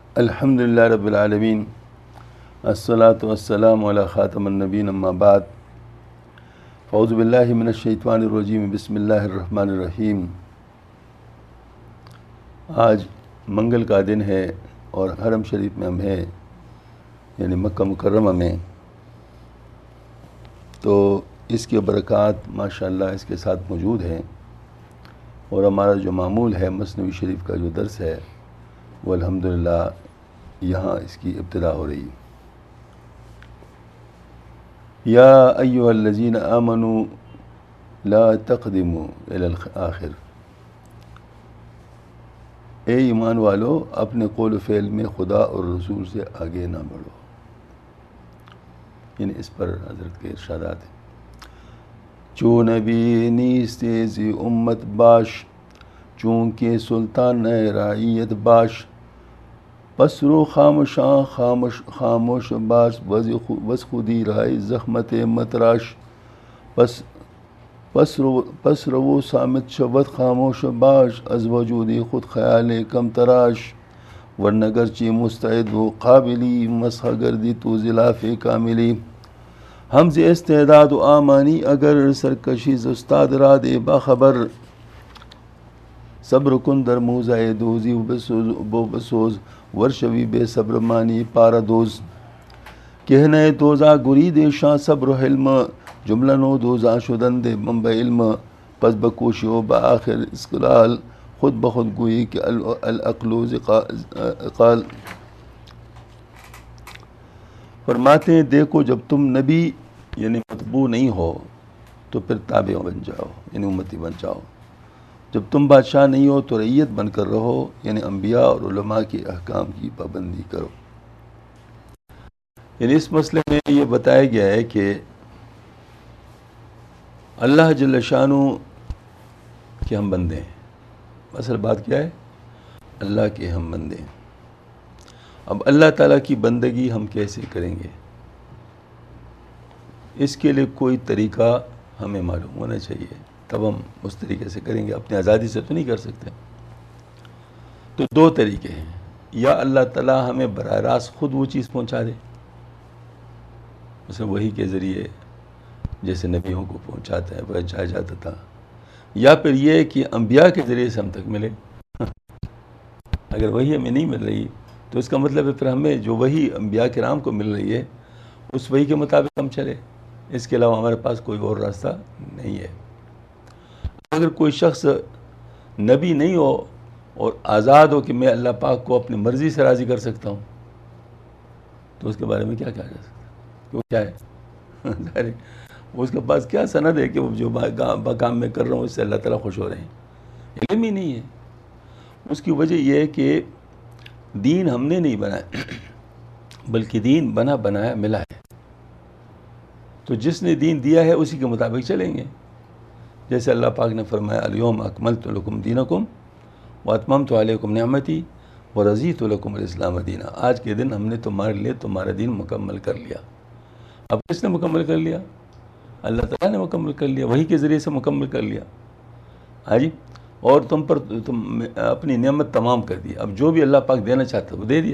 الحمدللہ رب العالمین، الصلاۃ والسلام علی خاتم النبین، اما بعد، اعوذ باللہ من الشیطان الرجیم، بسم اللہ الرحمن الرحیم۔ آج منگل کا دن ہے اور حرم شریف میں ہم ہیں، یعنی مکہ مکرمہ میں، تو اس کی برکات ماشاءاللہ اس کے ساتھ موجود ہیں، اور ہمارا جو معمول ہے مثنوی شریف کا جو درس ہے وہ الحمدللہ یہاں اس کی ابتدا ہو رہی ہے۔ یا ایھا الذین آمنوا لا تقدموا الی الآخر، اے ایمان والو اپنے قول و فعل میں خدا اور رسول سے آگے نہ بڑھو، یعنی اس پر حضرت کے ارشادات ہیں۔ چون نبی نیست زی امت باش، چونکہ سلطان رعیت باش، پس رو خاموشاں خاموش باش، وز خودی رائے زحمت متراش، پس رو سامت شود خاموش باش، از وجودی خود خیال کم تراش، ورنہ گرچہ مستعد و قابلی، مسح گردی تو ضلاف کاملی، ہم ز استعداد و آمانی اگر، سرکشی ز استاد را دے باخبر، صبر کن در موزہ دوزی و بسوز، ورشوی بے صبر مانی پارا دوز، کہنے دوزا گرید شاں صبر و حلم، جملہ نو دوزا شدند منبع علم، پس بکوشی و بآخر اسقلال، خود بخود گوئی کہ العقل قال۔ فرماتے ہیں دیکھو جب تم نبی یعنی متبوع نہیں ہو تو پھر تابع بن جاؤ، یعنی امتی بن جاؤ۔ جب تم بادشاہ نہیں ہو تو رعیت بن کر رہو، یعنی انبیاء اور علماء کے احکام کی پابندی کرو۔ یعنی اس مسئلے میں یہ بتایا گیا ہے کہ اللہ جل شانہ کے ہم بندے ہیں۔ اصل بات کیا ہے؟ اللہ کے ہم بندے ہیں۔ اب اللہ تعالیٰ کی بندگی ہم کیسے کریں گے؟ اس کے لیے کوئی طریقہ ہمیں معلوم ہونا چاہیے، تب ہم اس طریقے سے کریں گے۔ اپنی آزادی سے تو نہیں کر سکتے۔ تو دو طریقے ہیں، یا اللہ تعالیٰ ہمیں براہ راست خود وہ چیز پہنچا دے، مثلا وحی کے ذریعے جیسے نبیوں کو پہنچاتا ہے، پہنچایا جاتا تھا، یا پھر یہ کہ انبیاء کے ذریعے سے ہم تک ملے۔ اگر وحی ہمیں نہیں مل رہی تو اس کا مطلب ہے پھر ہمیں جو وحی انبیاء کرام کو مل رہی ہے اس وحی کے مطابق ہم چلے، اس کے علاوہ ہمارے پاس کوئی اور راستہ نہیں ہے۔ اگر کوئی شخص نبی نہیں ہو اور آزاد ہو کہ میں اللہ پاک کو اپنی مرضی سے راضی کر سکتا ہوں، تو اس کے بارے میں کیا کہا جا سکتا ہے؟ وہ کیا ہے؟ اس کے پاس کیا سند ہے کہ وہ جو کام میں کر رہا ہوں اس سے اللہ تعالیٰ خوش ہو رہے ہیں؟ علم ہی نہیں ہے۔ اس کی وجہ یہ ہے کہ دین ہم نے نہیں بنایا، بلکہ دین بنا بنایا ملا ہے۔ تو جس نے دین دیا ہے اسی کے مطابق چلیں گے۔ جیسے اللہ پاک نے فرمایا الیوم اکملت لکم دینکم واتممت علیکم نعمتی ورضیت لکم الاسلام دینا، آج کے دن ہم نے تمہارے لیے تمہارا دین مکمل کر لیا۔ اب کس نے مکمل کر لیا؟ اللہ تعالیٰ نے مکمل کر لیا، وحی کے ذریعے سے مکمل کر لیا۔ ہاں جی، اور تم پر تم اپنی نعمت تمام کر دی۔ اب جو بھی اللہ پاک دینا چاہتا وہ دے دیا۔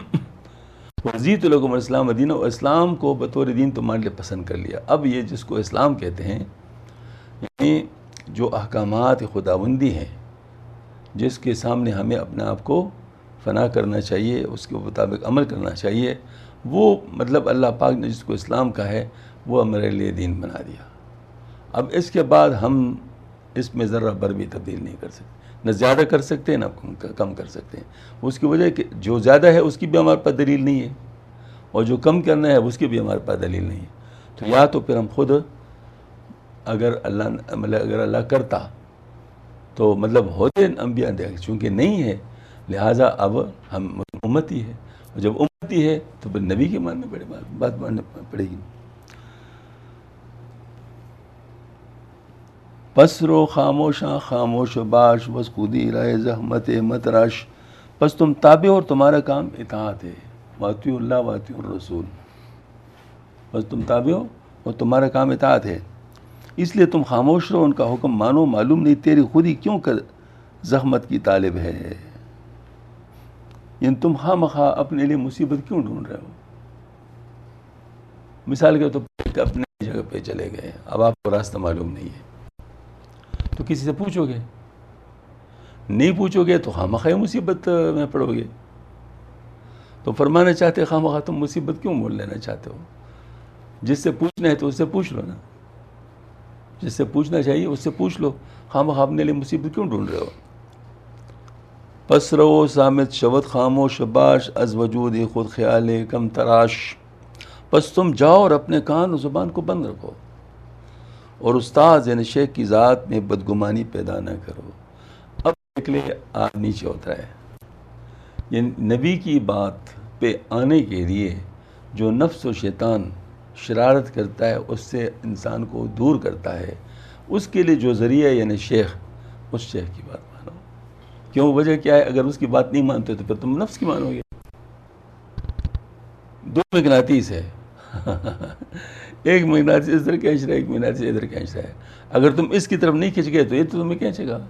ورضیت لکم الاسلام دینا، اسلام کو بطور دین تمہارے لیے پسند کر لیا۔ اب یہ جس کو اسلام کہتے ہیں، یعنی جو احکامات خداوندی ہیں جس کے سامنے ہمیں اپنے آپ کو فنا کرنا چاہیے، اس کے مطابق عمل کرنا چاہیے، وہ مطلب اللہ پاک نے جس کو اسلام کہا ہے وہ ہمارے لیے دین بنا دیا۔ اب اس کے بعد ہم اس میں ذرہ بر بھی تبدیل نہیں کر سکتے، نہ زیادہ کر سکتے نہ کم کر سکتے ہیں۔ اس کی وجہ کہ جو زیادہ ہے اس کی بھی ہمارے پاس دلیل نہیں ہے، اور جو کم کرنا ہے اس کی بھی ہمارے پاس دلیل نہیں ہے۔ تو یا تو پھر ہم خود اگر اللہ کرتا تو مطلب ہوتے انبیاء دے، چونکہ نہیں ہے لہٰذا اب ہم امتی ہے، اور جب امتی ہے تو پھر نبی کے ماننے پڑے، بات ماننے پڑے گی۔ پس رو خاموشاں خاموش باش، بس خودی رائے زحمت متراش، پس تم تابع اور تمہارا کام اطاعت ہے، واطیعوا اللہ واطیعوا الرسول، بس تم تابع ہو اور تمہارا کام اطاعت ہے، اس لیے تم خاموش رہو، ان کا حکم مانو، معلوم نہیں تیری خودی کیوں کر زحمت کی طالب ہے۔ یعنی تم خواہ مخواہ اپنے لیے مصیبت کیوں ڈھونڈ رہے ہو؟ مثال کے طور پر اپنے جگہ پہ چلے گئے، اب آپ کو راستہ معلوم نہیں ہے، تو کسی سے پوچھو گے؟ نہیں پوچھو گے تو خواہ مخواہ مصیبت میں پڑو گے. تو فرمانا چاہتے خواہ مخواہ تم مصیبت کیوں مول لینا چاہتے ہو؟ جس سے پوچھنا ہے تو اس سے پوچھ لو نا، جس سے پوچھنا چاہیے اس سے پوچھ لو، خواہ مخواہ اپنے لیے مصیبت کیوں ڈھونڈ رہے ہو؟ پس رو سامت شود خاموش باش از وجود خود خیال کم تراش. پس تم جاؤ اور اپنے کان اور زبان کو بند رکھو، اور استاذ یعنی شیخ کی ذات میں بدگمانی پیدا نہ کرو. اب نکلے آپ نیچے ہوتا ہے، یعنی نبی کی بات پہ آنے کے لیے جو نفس و شیطان شرارت کرتا ہے اس سے انسان کو دور کرتا ہے، اس کے لیے جو ذریعہ یعنی شیخ، اس شیخ کی بات مانو. کیوں؟ وجہ کیا ہے؟ اگر اس کی بات نہیں مانتے تو پھر تم نفس کی مانو گے. دو مغناطیس ہے ایک مغناطیس ادھر کھینچ رہا ہے، ایک مغناطیس ادھر کھینچ رہا ہے. اگر تم اس کی طرف نہیں کھینچ گئے تو یہ تو تمہیں کھینچے گا.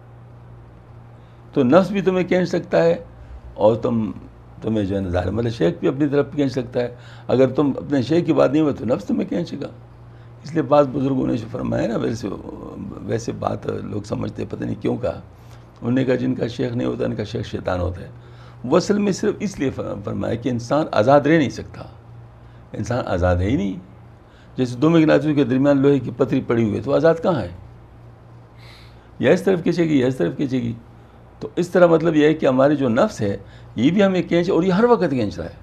تو نفس بھی تمہیں کھینچ سکتا ہے، اور تمہیں جو ہے نا ظاہر مطلب شیخ بھی اپنی طرف کھینچ سکتا ہے. اگر تم اپنے شیخ کی بات نہیں ہوئے تو نفس تمہیں کھینچے گا. اس لیے بعض بزرگوں نے جو فرمایا نا، ویسے بات لوگ سمجھتے پتہ نہیں کیوں کہا. انہوں نے کہا جن کا شیخ نہیں ہوتا ان کا شیخ شیطان ہوتا ہے. وہ اصل میں صرف اس لیے فرمایا کہ انسان آزاد رہ نہیں سکتا، انسان آزاد ہے ہی نہیں. جیسے دو مغناطیسوں کے درمیان لوہے کی پتری پڑی ہوئی ہے تو آزاد کہاں ہے؟ یا اس طرف کھینچے گی یا اس طرف کھینچے گی. تو اس طرح مطلب یہ ہے کہ ہماری جو نفس ہے یہ بھی ہمیں کھینچ، اور یہ ہر وقت کھینچ رہا ہے.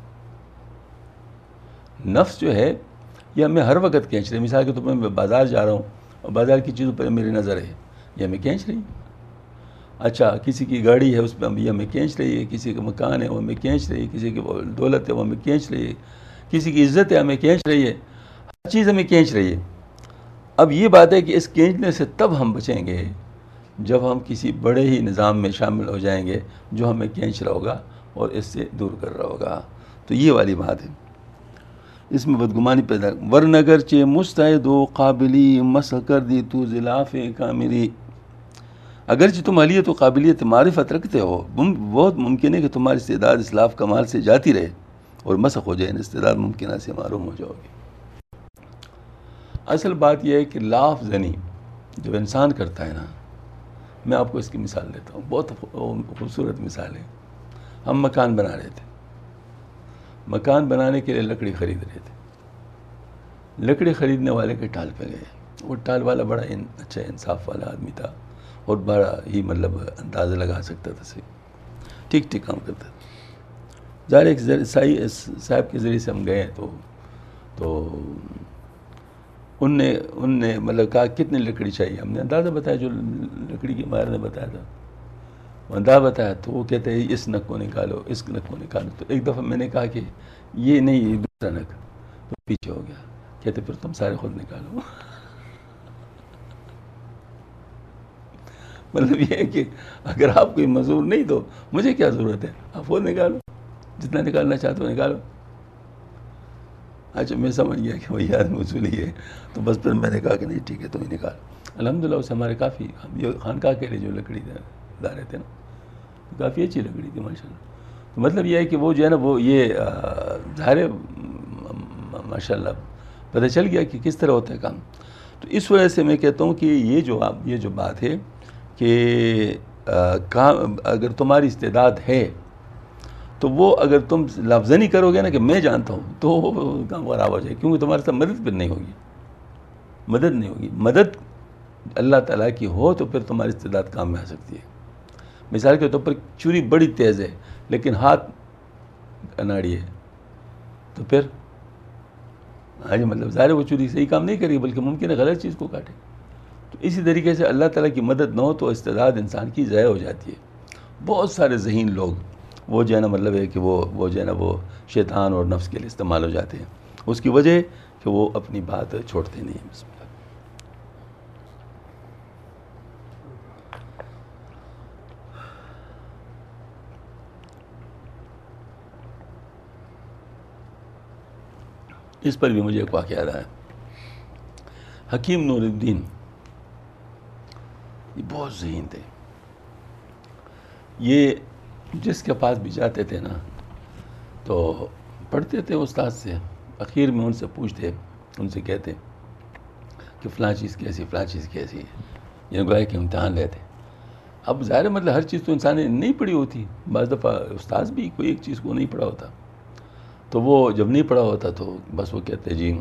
نفس جو ہے یہ ہمیں ہر وقت کھینچ رہی ہے. مثال کے طور پر میں بازار جا رہا ہوں اور بازار کی چیزوں پر میری نظر ہے، یہ ہمیں کھینچ رہی ہے. اچھا کسی کی گاڑی ہے اس پہ یہ ہمیں کھینچ رہی ہے، کسی کا مکان ہے وہ ہمیں کھینچ رہی ہے، کسی کی دولت ہے وہ ہمیں کھینچ رہی ہے، کسی کی عزت ہے ہمیں کھینچ رہی ہے، ہر چیز ہمیں کھینچ رہی ہے. اب یہ بات ہے کہ اس کھینچنے سے تب ہم بچیں گے جب ہم کسی بڑے ہی نظام میں شامل ہو جائیں گے جو ہمیں کھینچ رہا ہوگا اور اس سے دور کر رہا ہوگا. تو یہ والی بات ہے، اس میں بدگمانی پیدا. ورنگر چے مستعد و قابلی مس کر دی تو ضلاف کامری. اگرچہ تم اہلیت و قابلیت معرفت رکھتے ہو، بہت ممکن ہے کہ تمہاری استعداد اسلاف کمال سے جاتی رہے اور مسخ ہو جائے، استعداد ممکنہ سے معروم ہو جاؤ گے. اصل بات یہ ہے کہ لاف زنی جو انسان کرتا ہے نا، میں آپ کو اس کی مثال دیتا ہوں، بہت خوبصورت مثال ہے. ہم مکان بنا رہے تھے، مکان بنانے کے لیے لکڑی خرید رہے تھے. لکڑی خریدنے والے کے ٹال پہ گئے. وہ ٹال والا بڑا اچھا انصاف والا آدمی تھا اور بڑا ہی مطلب اندازہ لگا سکتا تھا، صحیح ٹھیک ٹھیک کام کرتا تھا. ظاہر ایک صاحب کے ذریعے سے ہم گئے تو ان نے مطلب کہا کتنی لکڑی چاہیے. ہم نے اندازہ بتایا جو لکڑی کے ماہر نے بتایا تھا، وہ اندازہ بتایا. تو وہ کہتے ہیں اس نک کو نکالو، اس نک کو نکالو. تو ایک دفعہ میں نے کہا کہ یہ نہیں، یہ دوسرا نک. تو پیچھے ہو گیا. کہتے پھر تم سارے خود نکالو. مطلب یہ ہے کہ اگر آپ کوئی مزدور نہیں تو مجھے کیا ضرورت ہے، آپ خود نکالو، جتنا نکالنا چاہتے ہو نکالو. اچھا میں سمجھ گیا کہ وہی آدمی اصولی ہے. تو بس پھر میں نے کہا کہ نہیں ٹھیک ہے تم ہی نکال. الحمدللہ اسے ہمارے کافی، ہم یہ خانقاہ کے لیے جو لکڑی لا رہے تھے نا، کافی اچھی لکڑی تھی ماشاء اللہ. تو مطلب یہ ہے کہ وہ جو ہے نا وہ یہ ظاہر ماشاء اللہ پتہ چل گیا کہ کس طرح ہوتا ہے کام. تو اس وجہ سے میں کہتا ہوں کہ یہ جو بات ہے کہ اگر تمہاری استعداد ہے تو وہ اگر تم لفظنی کرو گے نا کہ میں جانتا ہوں تو کام خراب ہو جائے، کیونکہ تمہارے ساتھ مدد پھر نہیں ہوگی. مدد نہیں ہوگی. مدد اللہ تعالیٰ کی ہو تو پھر تمہاری استعداد کام میں آ سکتی ہے. مثال کے طور پر چوری بڑی تیز ہے لیکن ہاتھ اناڑی ہے تو پھر مطلب ظاہر وہ چوری صحیح کام نہیں کرے بلکہ ممکن ہے غلط چیز کو کاٹے. تو اسی طریقے سے اللہ تعالیٰ کی مدد نہ ہو تو استعداد انسان کی ضائع ہو جاتی ہے. بہت سارے ذہین لوگ وہ جو ہے نا مطلب ہے کہ وہ جو ہے نا وہ شیطان اور نفس کے لیے استعمال ہو جاتے ہیں. اس کی وجہ کہ وہ اپنی بات چھوڑتے نہیں ہیں. بسم اللہ. اس پر بھی مجھے ایک واقعہ یاد آیا. حکیم نور الدین یہ بہت ذہین تھے. یہ جس کے پاس بھی جاتے تھے نا تو پڑھتے تھے استاد سے، اخیر میں ان سے پوچھتے، ان سے کہتے کہ فلاں چیز کیسی، فلاں چیز کیسی ہے، یعنی گویا کہ امتحان لیتے۔ اب ظاہر مطلب ہر چیز تو انسان نے نہیں پڑھی ہوتی، بعض دفعہ استاد بھی کوئی ایک چیز کو نہیں پڑھا ہوتا، تو وہ جب نہیں پڑھا ہوتا تو بس وہ کہتے جی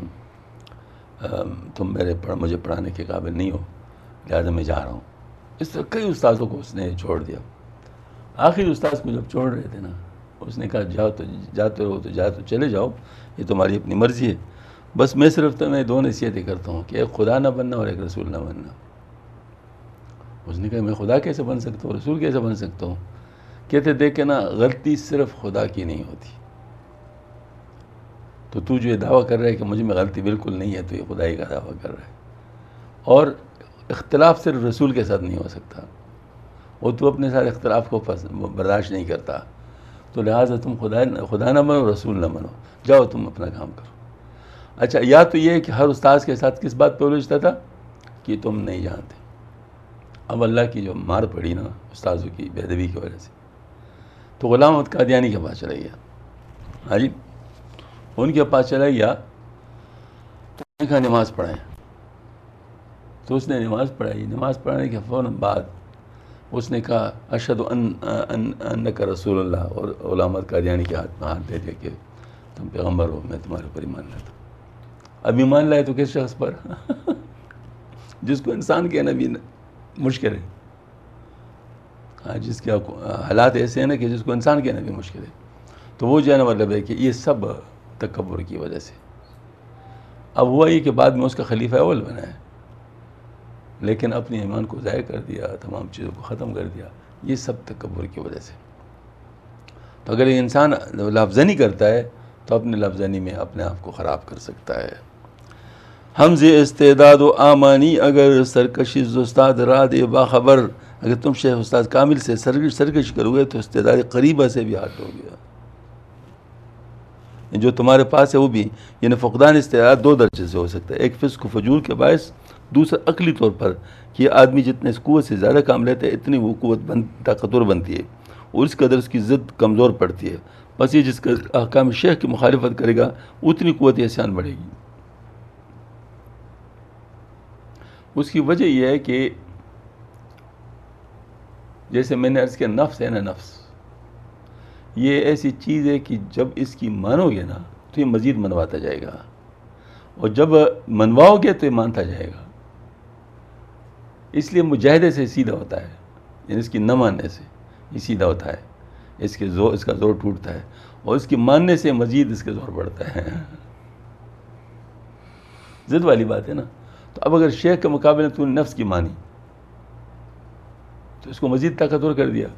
تم مجھے پڑھانے کے قابل نہیں ہو، لہٰذا میں جا رہا ہوں۔ اس طرح کئی استاذوں کو اس نے چھوڑ دیا۔ آخری استاذ کو جب چھوڑ رہے تھے نا، اس نے کہا جاؤ تو جاتے رہو، تو چلے جاؤ، یہ تمہاری اپنی مرضی ہے، بس میں صرف تمہیں دو نصیحتیں کرتا ہوں کہ ایک خدا نہ بننا اور ایک رسول نہ بننا۔ اس نے کہا میں خدا کیسے بن سکتا ہوں، رسول کیسے بن سکتا ہوں؟ کہتے دیکھے نا، غلطی صرف خدا کی نہیں ہوتی، تو جو یہ دعویٰ کر رہا ہے کہ مجھ میں غلطی بالکل نہیں ہے، تو یہ خدائی کا دعویٰ کر رہا ہے، اور اختلاف صرف رسول کے ساتھ نہیں ہو سکتا، اور تو اپنے ساتھ اختلاف کو برداشت نہیں کرتا، تو لہٰذا تم خدا نہ بنو، رسول نہ بنو، جاؤ تم اپنا کام کرو۔ اچھا، یا تو یہ کہ ہر استاذ کے ساتھ کس بات پہ الجھتا تھا کہ تم نہیں جانتے۔ اب اللہ کی جو مار پڑی نا استاذوں کی بے ادبی کی وجہ سے، تو غلام احمد قادیانی کے پاس چلا گیا۔ ہاں جی، ان کے پاس چلا گیا تو انہوں نے کہا نماز پڑھائیں، تو اس نے نماز پڑھائی۔ نماز پڑھانے کے فوراً بعد اس نے کہا اشہد انک رسول اللہ، اور غلام احمد قادیانی کے ہاتھ میں ہاتھ دے دیا کہ تم پیغمبر ہو، میں تمہارے پر ایمان لاتا ہوں۔ اب ایمان لائے تو کس شخص پر؟ جس کو انسان کہنا بھی مشکل ہے، ہاں، جس کے حالات ایسے ہیں نا کہ جس کو انسان کہنا بھی مشکل ہے، تو وہ جو ہے نا مطلب ہے کہ یہ سب تکبر کی وجہ سے۔ اب ہوا یہ کہ بعد میں اس کا خلیفہ اول بنا ہے، لیکن اپنے ایمان کو ضائع کر دیا، تمام چیزوں کو ختم کر دیا، یہ سب تکبر کی وجہ سے۔ تو اگر یہ انسان لفظنی کرتا ہے تو اپنے لفظنی میں اپنے آپ کو خراب کر سکتا ہے۔ حمز استعداد و آمانی اگر سرکشی استاد راد باخبر، اگر تم شیخ استاد کامل سے سرکش کرو گے تو استعداد قریبہ سے بھی ہاتھ ہو گیا۔ جو تمہارے پاس ہے وہ بھی، یعنی فقدان استعداد دو درجے سے ہو سکتا ہے، ایک فسق و فجور کے باعث، دوسرا عقلی طور پر کہ آدمی جتنے اس قوت سے زیادہ کام لیتا ہے اتنی وہ قوت طاقتور بنتی ہے، اور اس قدر اس کی ضد کمزور پڑتی ہے۔ بس یہ جس کا احکام شیخ کی مخالفت کرے گا اتنی قوت عصیان بڑھے گی۔ اس کی وجہ یہ ہے کہ جیسے میں نے عرض کیا، نفس ہے نا، نفس یہ ایسی چیز ہے کہ جب اس کی مانو گے نا تو یہ مزید منواتا جائے گا، اور جب منواؤ گے تو یہ مانتا جائے گا۔ اس لیے مجاہدے سے سیدھا ہوتا ہے، یعنی اس کی نہ ماننے سے یہ سیدھا ہوتا ہے، اس کا زور ٹوٹتا ہے، اور اس کی ماننے سے مزید اس کے زور بڑھتا ہے۔ ضد والی بات ہے نا۔ تو اب اگر شیخ کے مقابلے میں تو نے نفس کی مانی تو اس کو مزید طاقتور کر دیا،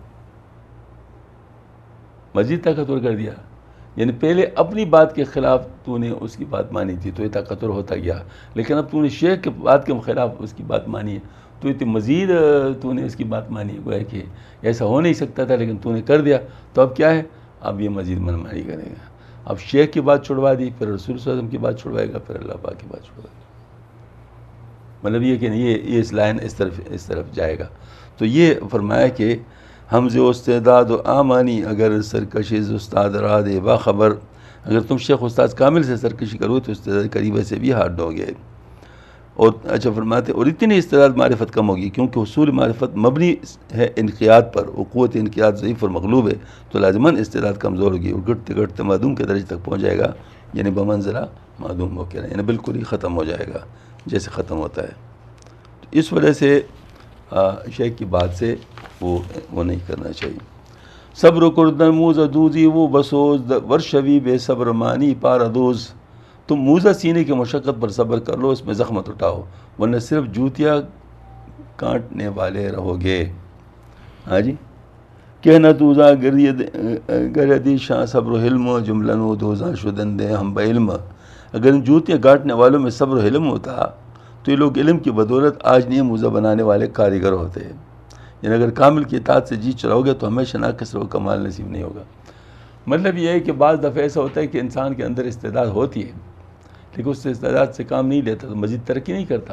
مزید طاقتور کر دیا، یعنی پہلے اپنی بات کے خلاف تو نے اس کی بات مانی تھی تو یہ طاقتور ہوتا گیا، لیکن اب تو نے شیخ کے بات کے خلاف اس کی بات مانی ہے تو یہ مزید تو نے اس کی بات مانی ہے، گویا کہ ایسا ہو نہیں سکتا تھا لیکن تو نے کر دیا، تو اب کیا ہے، اب یہ مزید منمانی کرے گا۔ اب شیخ کی بات چھڑوا دی، پھر رسول صلی اللہ علیہ وسلم کی بات چھڑوائے گا، پھر اللہ پاک کی بات چھڑوائے گا۔ مطلب یہ کہ یہ اس لائن اس طرف جائے گا۔ تو یہ فرمایا کہ حمز و استعداد و آمانی اگر سرکشی استاد راد باخبر، اگر تم شیخ استاد کامل سے سرکشی کرو تو استعداد قریبہ سے بھی ہاتھ ڈو گے۔ اور اچھا فرماتے، اور اتنی استعداد معرفت کم ہوگی کیونکہ حصول معرفت مبنی ہے انقیاد پر، اور قوت انقیاد ضعیف اور مغلوب ہے، تو لازماً استعداد کمزور ہوگی اور گھٹتے گھٹتے معدوم کے درجے تک پہنچ جائے گا، یعنی بمنزلہ معدوم ہو کے، یعنی بالکل ہی ختم ہو جائے گا جیسے ختم ہوتا ہے۔ تو اس وجہ سے شیخ کی بات سے وہ نہیں کرنا چاہیے۔ صبر کردن موزہ دوزی وہ بسوز ورشوی بے صبر مانی پاردوز، تم موزہ سینے کی مشقت پر صبر کر لو، اس میں زخمت اٹھاؤ، ورنہ صرف جوتیاں کانٹنے والے رہو گے۔ ہاں جی، کہنا دوزاں گردی شاہ صبر و حلم جملن و دوزاں شدن دے ہم بعلم، اگر ان جوتیاں کاٹنے والوں میں صبر و حلم ہوتا تو یہ لوگ علم کی بدولت آج نہیں موزہ بنانے والے کاریگر ہوتے ہیں۔ یعنی اگر کامل کی اطاعت سے جی چلاؤ گے تو ہمیشہ ناقص رہو، کمال نصیب نہیں ہوگا۔ مطلب یہ ہے کہ بعض دفعہ ایسا ہوتا ہے کہ انسان کے اندر استعداد ہوتی ہے لیکن اس سے استعداد سے کام نہیں لیتا تو مزید ترقی نہیں کرتا۔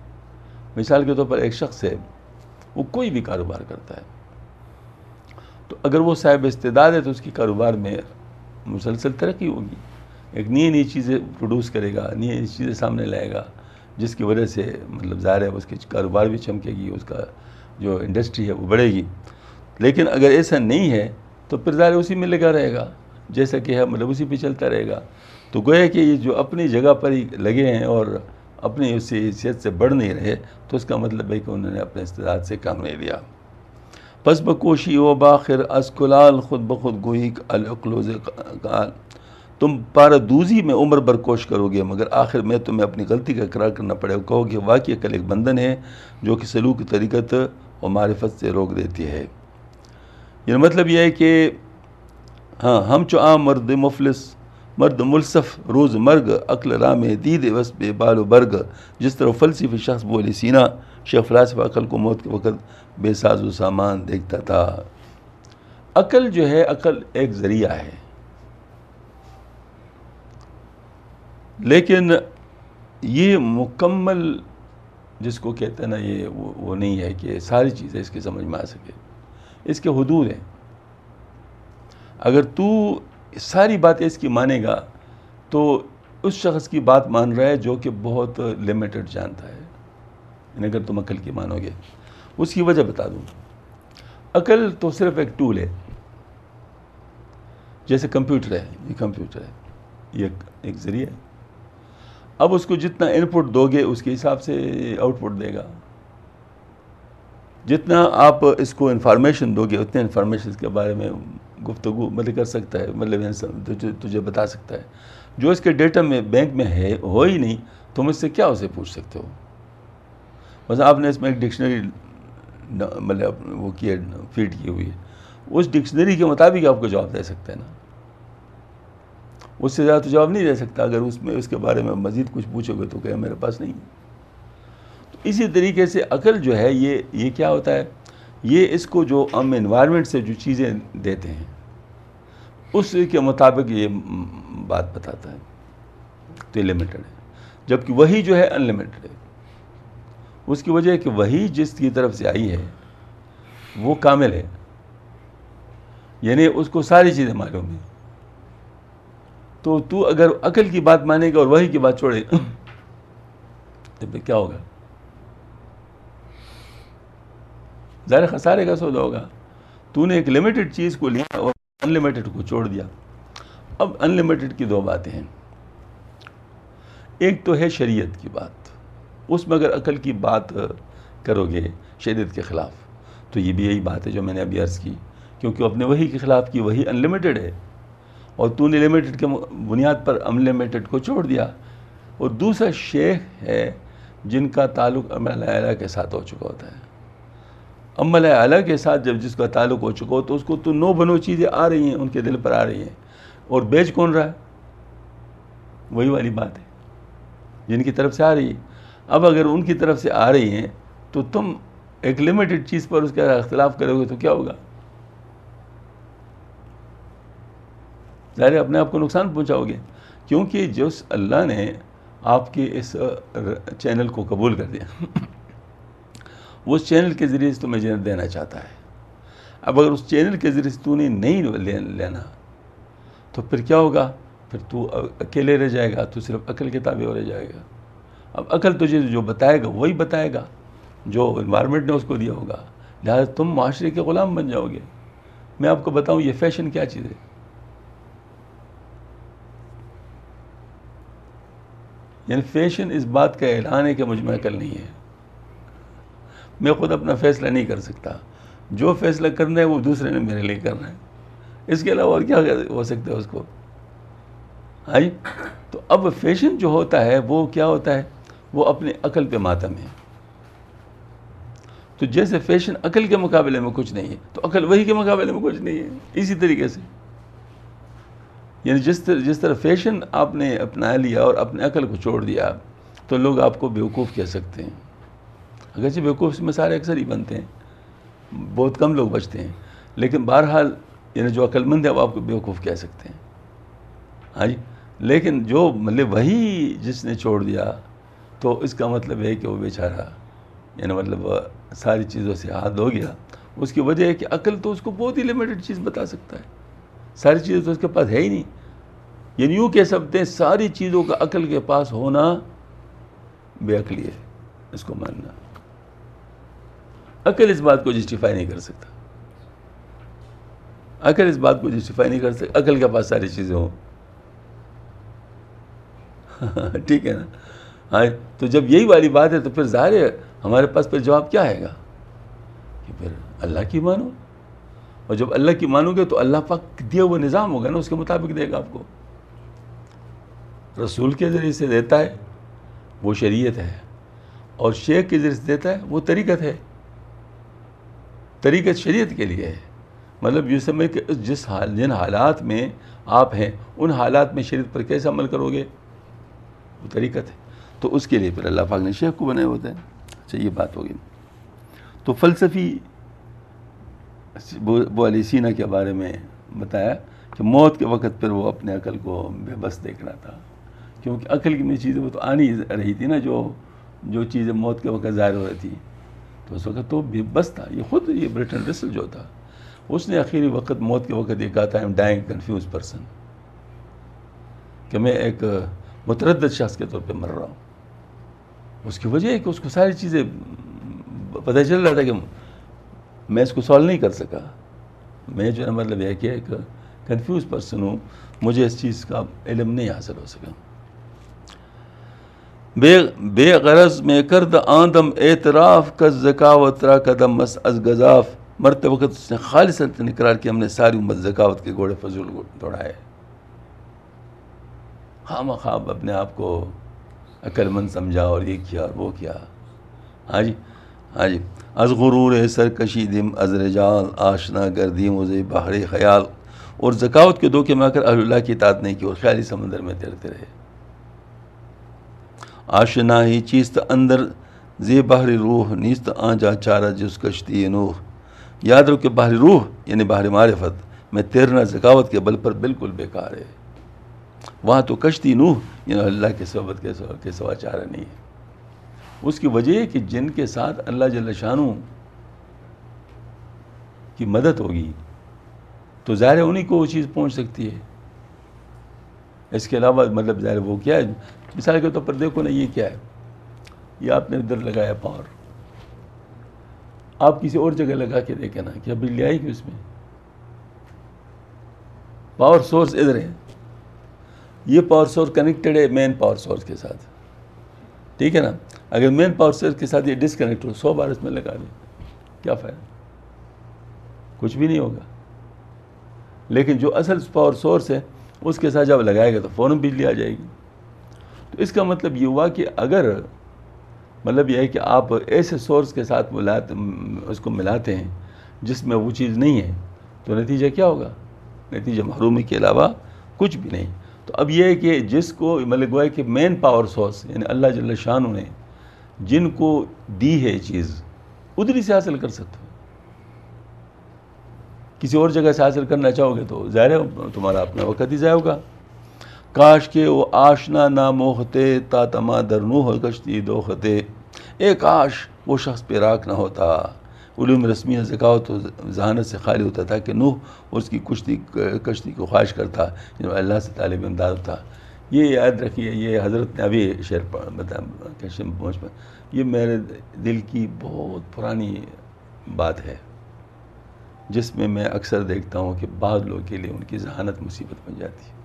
مثال کے طور پر ایک شخص ہے، وہ کوئی بھی کاروبار کرتا ہے تو اگر وہ صاحب استعداد ہے تو اس کی کاروبار میں مسلسل ترقی ہوگی، ایک نئی نئی چیزیں پروڈیوس کرے گا، نئی نئی چیزیں سامنے لائے گا، جس کی وجہ سے مطلب ظاہر ہے اس کے کاروبار بھی چمکے گی، اس کا جو انڈسٹری ہے وہ بڑھے گی۔ لیکن اگر ایسا نہیں ہے تو پھر ظاہر اسی میں لگا رہے گا، جیسا کہ ہے مطلب اسی پہ چلتا رہے گا۔ تو گویا کہ یہ جو اپنی جگہ پر ہی لگے ہیں اور اپنی اسی حیثیت سے بڑھ نہیں رہے، تو اس کا مطلب ہے کہ انہوں نے اپنے استعداد سے کام نہیں لیا۔ پس بکوشی و باخر اسکلال خود بخود گوئی الکلوز قال، تم پارادوزی میں عمر بھر کوشش کرو گے مگر آخر میں تمہیں اپنی غلطی کا اقرار کرنا پڑے گا، کہو کہ واقعی عقل ایک بندھن ہے جو کہ سلوک کی طریقت اور معرفت سے روک دیتی ہے۔ یہ مطلب یہ ہے کہ ہاں ہم چو عام مرد مفلس مرد ملصف روز مرگ عقل رام دید وس بے بال و برگ، جس طرح فلسفی شخص بولی سینا شیخ فلاسفہ عقل کو موت کے وقت بے ساز و سامان دیکھتا تھا۔ عقل جو ہے، عقل ایک ذریعہ ہے، لیکن یہ مکمل جس کو کہتے ہیں نا، یہ وہ نہیں ہے کہ ساری چیزیں اس کی سمجھ میں آ سکے، اس کے حدود ہیں۔ اگر تو ساری باتیں اس کی مانے گا تو اس شخص کی بات مان رہا ہے جو کہ بہت لمیٹڈ جانتا ہے۔ یعنی اگر تم عقل کی مانو گے، اس کی وجہ بتا دوں۔ عقل تو صرف ایک ٹول ہے، جیسے کمپیوٹر ہے، یہ کمپیوٹر ہے، یہ ایک ذریعہ ہے۔ اب اس کو جتنا ان پٹ دو گے اس کے حساب سے آؤٹ پٹ دے گا، جتنا آپ اس کو انفارمیشن دو گے اتنے انفارمیشن کے بارے میں گفتگو مطلب کر سکتا ہے، مطلب تجھے بتا سکتا ہے۔ جو اس کے ڈیٹا میں بینک میں ہے ہو ہی نہیں، تم اس سے کیا اسے پوچھ سکتے ہو؟ بس آپ نے اس میں ایک ڈکشنری مطلب وہ کی فیڈ کی ہوئی ہے، اس ڈکشنری کے مطابق آپ کو جواب دے سکتے ہیں نا، اس سے زیادہ تو جواب نہیں دے سکتا۔ اگر اس میں اس کے بارے میں مزید کچھ پوچھو گے تو کہ میرے پاس نہیں۔ تو اسی طریقے سے عقل جو ہے یہ کیا ہوتا ہے، یہ اس کو جو ہم انوائرمنٹ سے جو چیزیں دیتے ہیں اس کے مطابق یہ بات بتاتا ہے، تو یہ لمیٹڈ ہے، جبکہ وہی جو ہے ان لمیٹڈ ہے۔ اس کی وجہ ہے کہ وہی جس کی طرف سے آئی ہے وہ کامل ہے، یعنی اس کو ساری چیزیں معلوم ہیں۔ تو اگر عقل کی بات مانے گا اور وہی کی بات چھوڑے تو پھر کیا ہوگا؟ ظاہر خسارے کا سودا ہوگا۔ تو نے ایک لمیٹڈ چیز کو لیا اور ان لمیٹڈ کو چھوڑ دیا۔ اب ان لمیٹڈ کی دو باتیں ہیں، ایک تو ہے شریعت کی بات، اس میں اگر عقل کی بات کرو گے شریعت کے خلاف تو یہ بھی یہی بات ہے جو میں نے ابھی عرض کی، کیونکہ اپنے وہی کے خلاف کی، وہی ان لمیٹڈ ہے اور تو نے لمیٹڈ کے بنیاد پر ان لمیٹڈ کو چھوڑ دیا۔ اور دوسرا شیخ ہے جن کا تعلق عمل اعلیٰ کے ساتھ ہو چکا ہوتا ہے۔ عمل اعلیٰ کے ساتھ جب جس کا تعلق ہو چکا ہو تو اس کو تو نو بنو چیزیں آ رہی ہیں، ان کے دل پر آ رہی ہیں، اور بیچ کون رہا ہے؟ وہی والی بات ہے جن کی طرف سے آ رہی ہے۔ اب اگر ان کی طرف سے آ رہی ہیں تو تم ایک لمیٹڈ چیز پر اس کا اختلاف کرو گے تو کیا ہوگا؟ ظاہر اپنے آپ کو نقصان پہنچاؤ گے، کیونکہ جس اللہ نے آپ کے اس چینل کو قبول کر دیا وہ اس چینل کے ذریعے سے تمہیں جنت دینا چاہتا ہے۔ اب اگر اس چینل کے ذریعے سے تو نے نہیں لینا تو پھر کیا ہوگا؟ پھر تو اکیلے رہ جائے گا، تو صرف عقل کے تابع ہو رہ جائے گا۔ اب عقل تجھے جو بتائے گا وہی بتائے گا جو انوائرمنٹ نے اس کو دیا ہوگا، لہٰذا تم معاشرے کے غلام بن جاؤ گے۔ میں آپ کو بتاؤں یہ فیشن کیا چیز ہے؟ یعنی فیشن اس بات کا اعلان ہے کہ مجھ میں عقل نہیں ہے، میں خود اپنا فیصلہ نہیں کر سکتا، جو فیصلہ کرنا ہے وہ دوسرے نے میرے لیے کرنا ہے، اس کے علاوہ اور کیا ہو سکتا ہے اس کو؟ ہاں جی، تو اب فیشن جو ہوتا ہے وہ کیا ہوتا ہے؟ وہ اپنے عقل پہ ماتم ہے۔ تو جیسے فیشن عقل کے مقابلے میں کچھ نہیں ہے تو عقل وہی کے مقابلے میں کچھ نہیں ہے، اسی طریقے سے یعنی جس طرح فیشن آپ نے اپنا لیا اور اپنے عقل کو چھوڑ دیا تو لوگ آپ کو بیوقوف کہہ سکتے ہیں، اگرچہ بیوقوف میں سارے اکثر ہی بنتے ہیں، بہت کم لوگ بچتے ہیں، لیکن بہرحال یعنی جو عقل مند ہے وہ آپ کو بیوقوف کہہ سکتے ہیں۔ ہاں جی، لیکن جو مطلب وہی جس نے چھوڑ دیا تو اس کا مطلب ہے کہ وہ بیچارہ یعنی مطلب ساری چیزوں سے ہاتھ دھو گیا، اس کی وجہ ہے کہ عقل تو اس کو بہت ہی لمیٹڈ چیز بتا سکتا ہے، ساری چیزیں تو اس کے پاس ہے ہی نہیں. یعنی یوں کہہ سکتے ہیں ساری چیزوں کا عقل کے پاس ہونا بے عقلی ہے، اس کو ماننا. عقل اس بات کو جسٹیفائی نہیں کر سکتا، عقل اس بات کو جسٹیفائی نہیں کر سکتا. عقل کے پاس ساری چیزیں ہوں ٹھیک ہے نا. ہاں تو جب یہی والی بات ہے تو پھر ظاہر ہے ہمارے پاس پھر جواب کیا آئے گا کہ پھر اللہ کی مانو. اور جب اللہ کی مانو گے تو اللہ پاک دیا ہوا نظام ہوگا نا، اس کے مطابق دے گا آپ کو. رسول کے ذریعے سے دیتا ہے وہ شریعت ہے، اور شیخ کے ذریعے سے دیتا ہے وہ طریقت ہے. طریقت شریعت کے لیے ہے. مطلب یہ سمجھ کہ جن حالات میں آپ ہیں ان حالات میں شریعت پر کیسے عمل کرو گے وہ طریقت ہے. تو اس کے لیے پھر اللہ پاک نے شیخ کو بنایا ہوتا ہے. اچھا یہ بات ہوگی. تو فلسفی وہ علی سینا کے بارے میں بتایا کہ موت کے وقت پھر وہ اپنے عقل کو بے بس دیکھ رہا تھا، کیونکہ عقل کی چیزیں وہ تو آ نہیں رہی تھی نا، جو چیزیں موت کے وقت ظاہر ہو رہی تھی. تو اس وقت تو بے بس تھا. یہ خود یہ برٹن رسل جو تھا اس نے آخری وقت موت کے وقت یہ کہا تھا ایم ڈائنگ کنفیوز پرسن، کہ میں ایک متردد شخص کے طور پہ مر رہا ہوں. اس کی وجہ ہے کہ اس کو ساری چیزیں پتہ چل رہا تھا کہ میں اس کو سالو نہیں کر سکا. میں جو ہے مطلب یہ کہ ایک کنفیوز پرسن ہوں، مجھے اس چیز کا علم نہیں حاصل ہو سکا. بے غرض میں کرد آندم اعتراف کا ذکاوت را قدم مس از گزاف. مرتے وقت اس نے خالصاً اقرار کیا ہم نے ساری امت ذکاوت کے گھوڑے فضول دوڑائے. خواہ اپنے آپ کو عقل مند سمجھا اور یہ کیا اور وہ کیا. ہاں جی از غرور سرکشی دم از رجال آشنا گردیم وزی بحر خیال. اور ذکاوت کے دھوکے میں آ کر اہل اللہ کی اطاعت نہیں کی اور خیالی سمندر میں تیرتے رہے. آشنا ہی چیست اندر زی بحر روح نیست آنجا چارہ جس کشتی نوح. یاد رکھو کہ بحر روح یعنی بحر معرفت میں تیرنا ذکاوت کے بل پر بالکل بیکار ہے. وہاں تو کشتی نوح یعنی اللہ کے صحبت کے سوا چارہ نہیں ہے. اس کی وجہ ہے کہ جن کے ساتھ اللہ جل شانہ کی مدد ہوگی تو ظاہر ہے انہیں کو وہ چیز پہنچ سکتی ہے. اس کے علاوہ مطلب ظاہر وہ کیا ہے، مثال کے طور پر دیکھو نا یہ کیا ہے، یہ آپ نے ادھر لگایا پاور، آپ کسی اور جگہ لگا کے دیکھیں نا کیا بجلی آئے گی اس میں؟ پاور سورس ادھر ہے، یہ پاور سورس کنیکٹڈ ہے مین پاور سورس کے ساتھ، ٹھیک ہے نا. اگر مین پاور سورس کے ساتھ یہ ڈسکنیکٹ ہو 100 بار اس میں لگا دیں کیا فائدہ؟ کچھ بھی نہیں ہوگا. لیکن جو اصل پاور سورس ہے اس کے ساتھ جب لگائے گا تو فوراً بجلی آ جائے گی. تو اس کا مطلب یہ ہوا کہ اگر مطلب یہ ہے کہ آپ ایسے سورس کے ساتھ اس کو ملاتے ہیں جس میں وہ چیز نہیں ہے تو نتیجہ کیا ہوگا؟ نتیجہ محرومی کے علاوہ کچھ بھی نہیں. تو اب یہ ہے کہ جس کو مطلب گویا کہ مین پاور سورس یعنی اللہ جل شانہ نے جن کو دی ہے چیز ادھری سے حاصل کر سکتے ہو. کسی اور جگہ سے حاصل کرنا چاہو گے تو ظاہر ہے تمہارا اپنا وقت ہی ضائع ہوگا. کاش کے وہ آشنا نہ موہتے تا تما در نوح کشتی دوختے. اے کاش وہ شخص پہ راک نہ ہوتا، علوم رسمیہ ذکاوت و ذہانت سے خالی ہوتا تھا کہ نوح اور اس کی کشتی کو خواہش کرتا جنہوں اللہ سے طالب امداد تھا. یہ یاد رکھیے، یہ حضرت نے ابھی شعر پہنچ پر، یہ میرے دل کی بہت پرانی بات ہے جس میں میں اکثر دیکھتا ہوں کہ بعض لوگوں کے لیے ان کی ذہانت مصیبت بن جاتی ہے.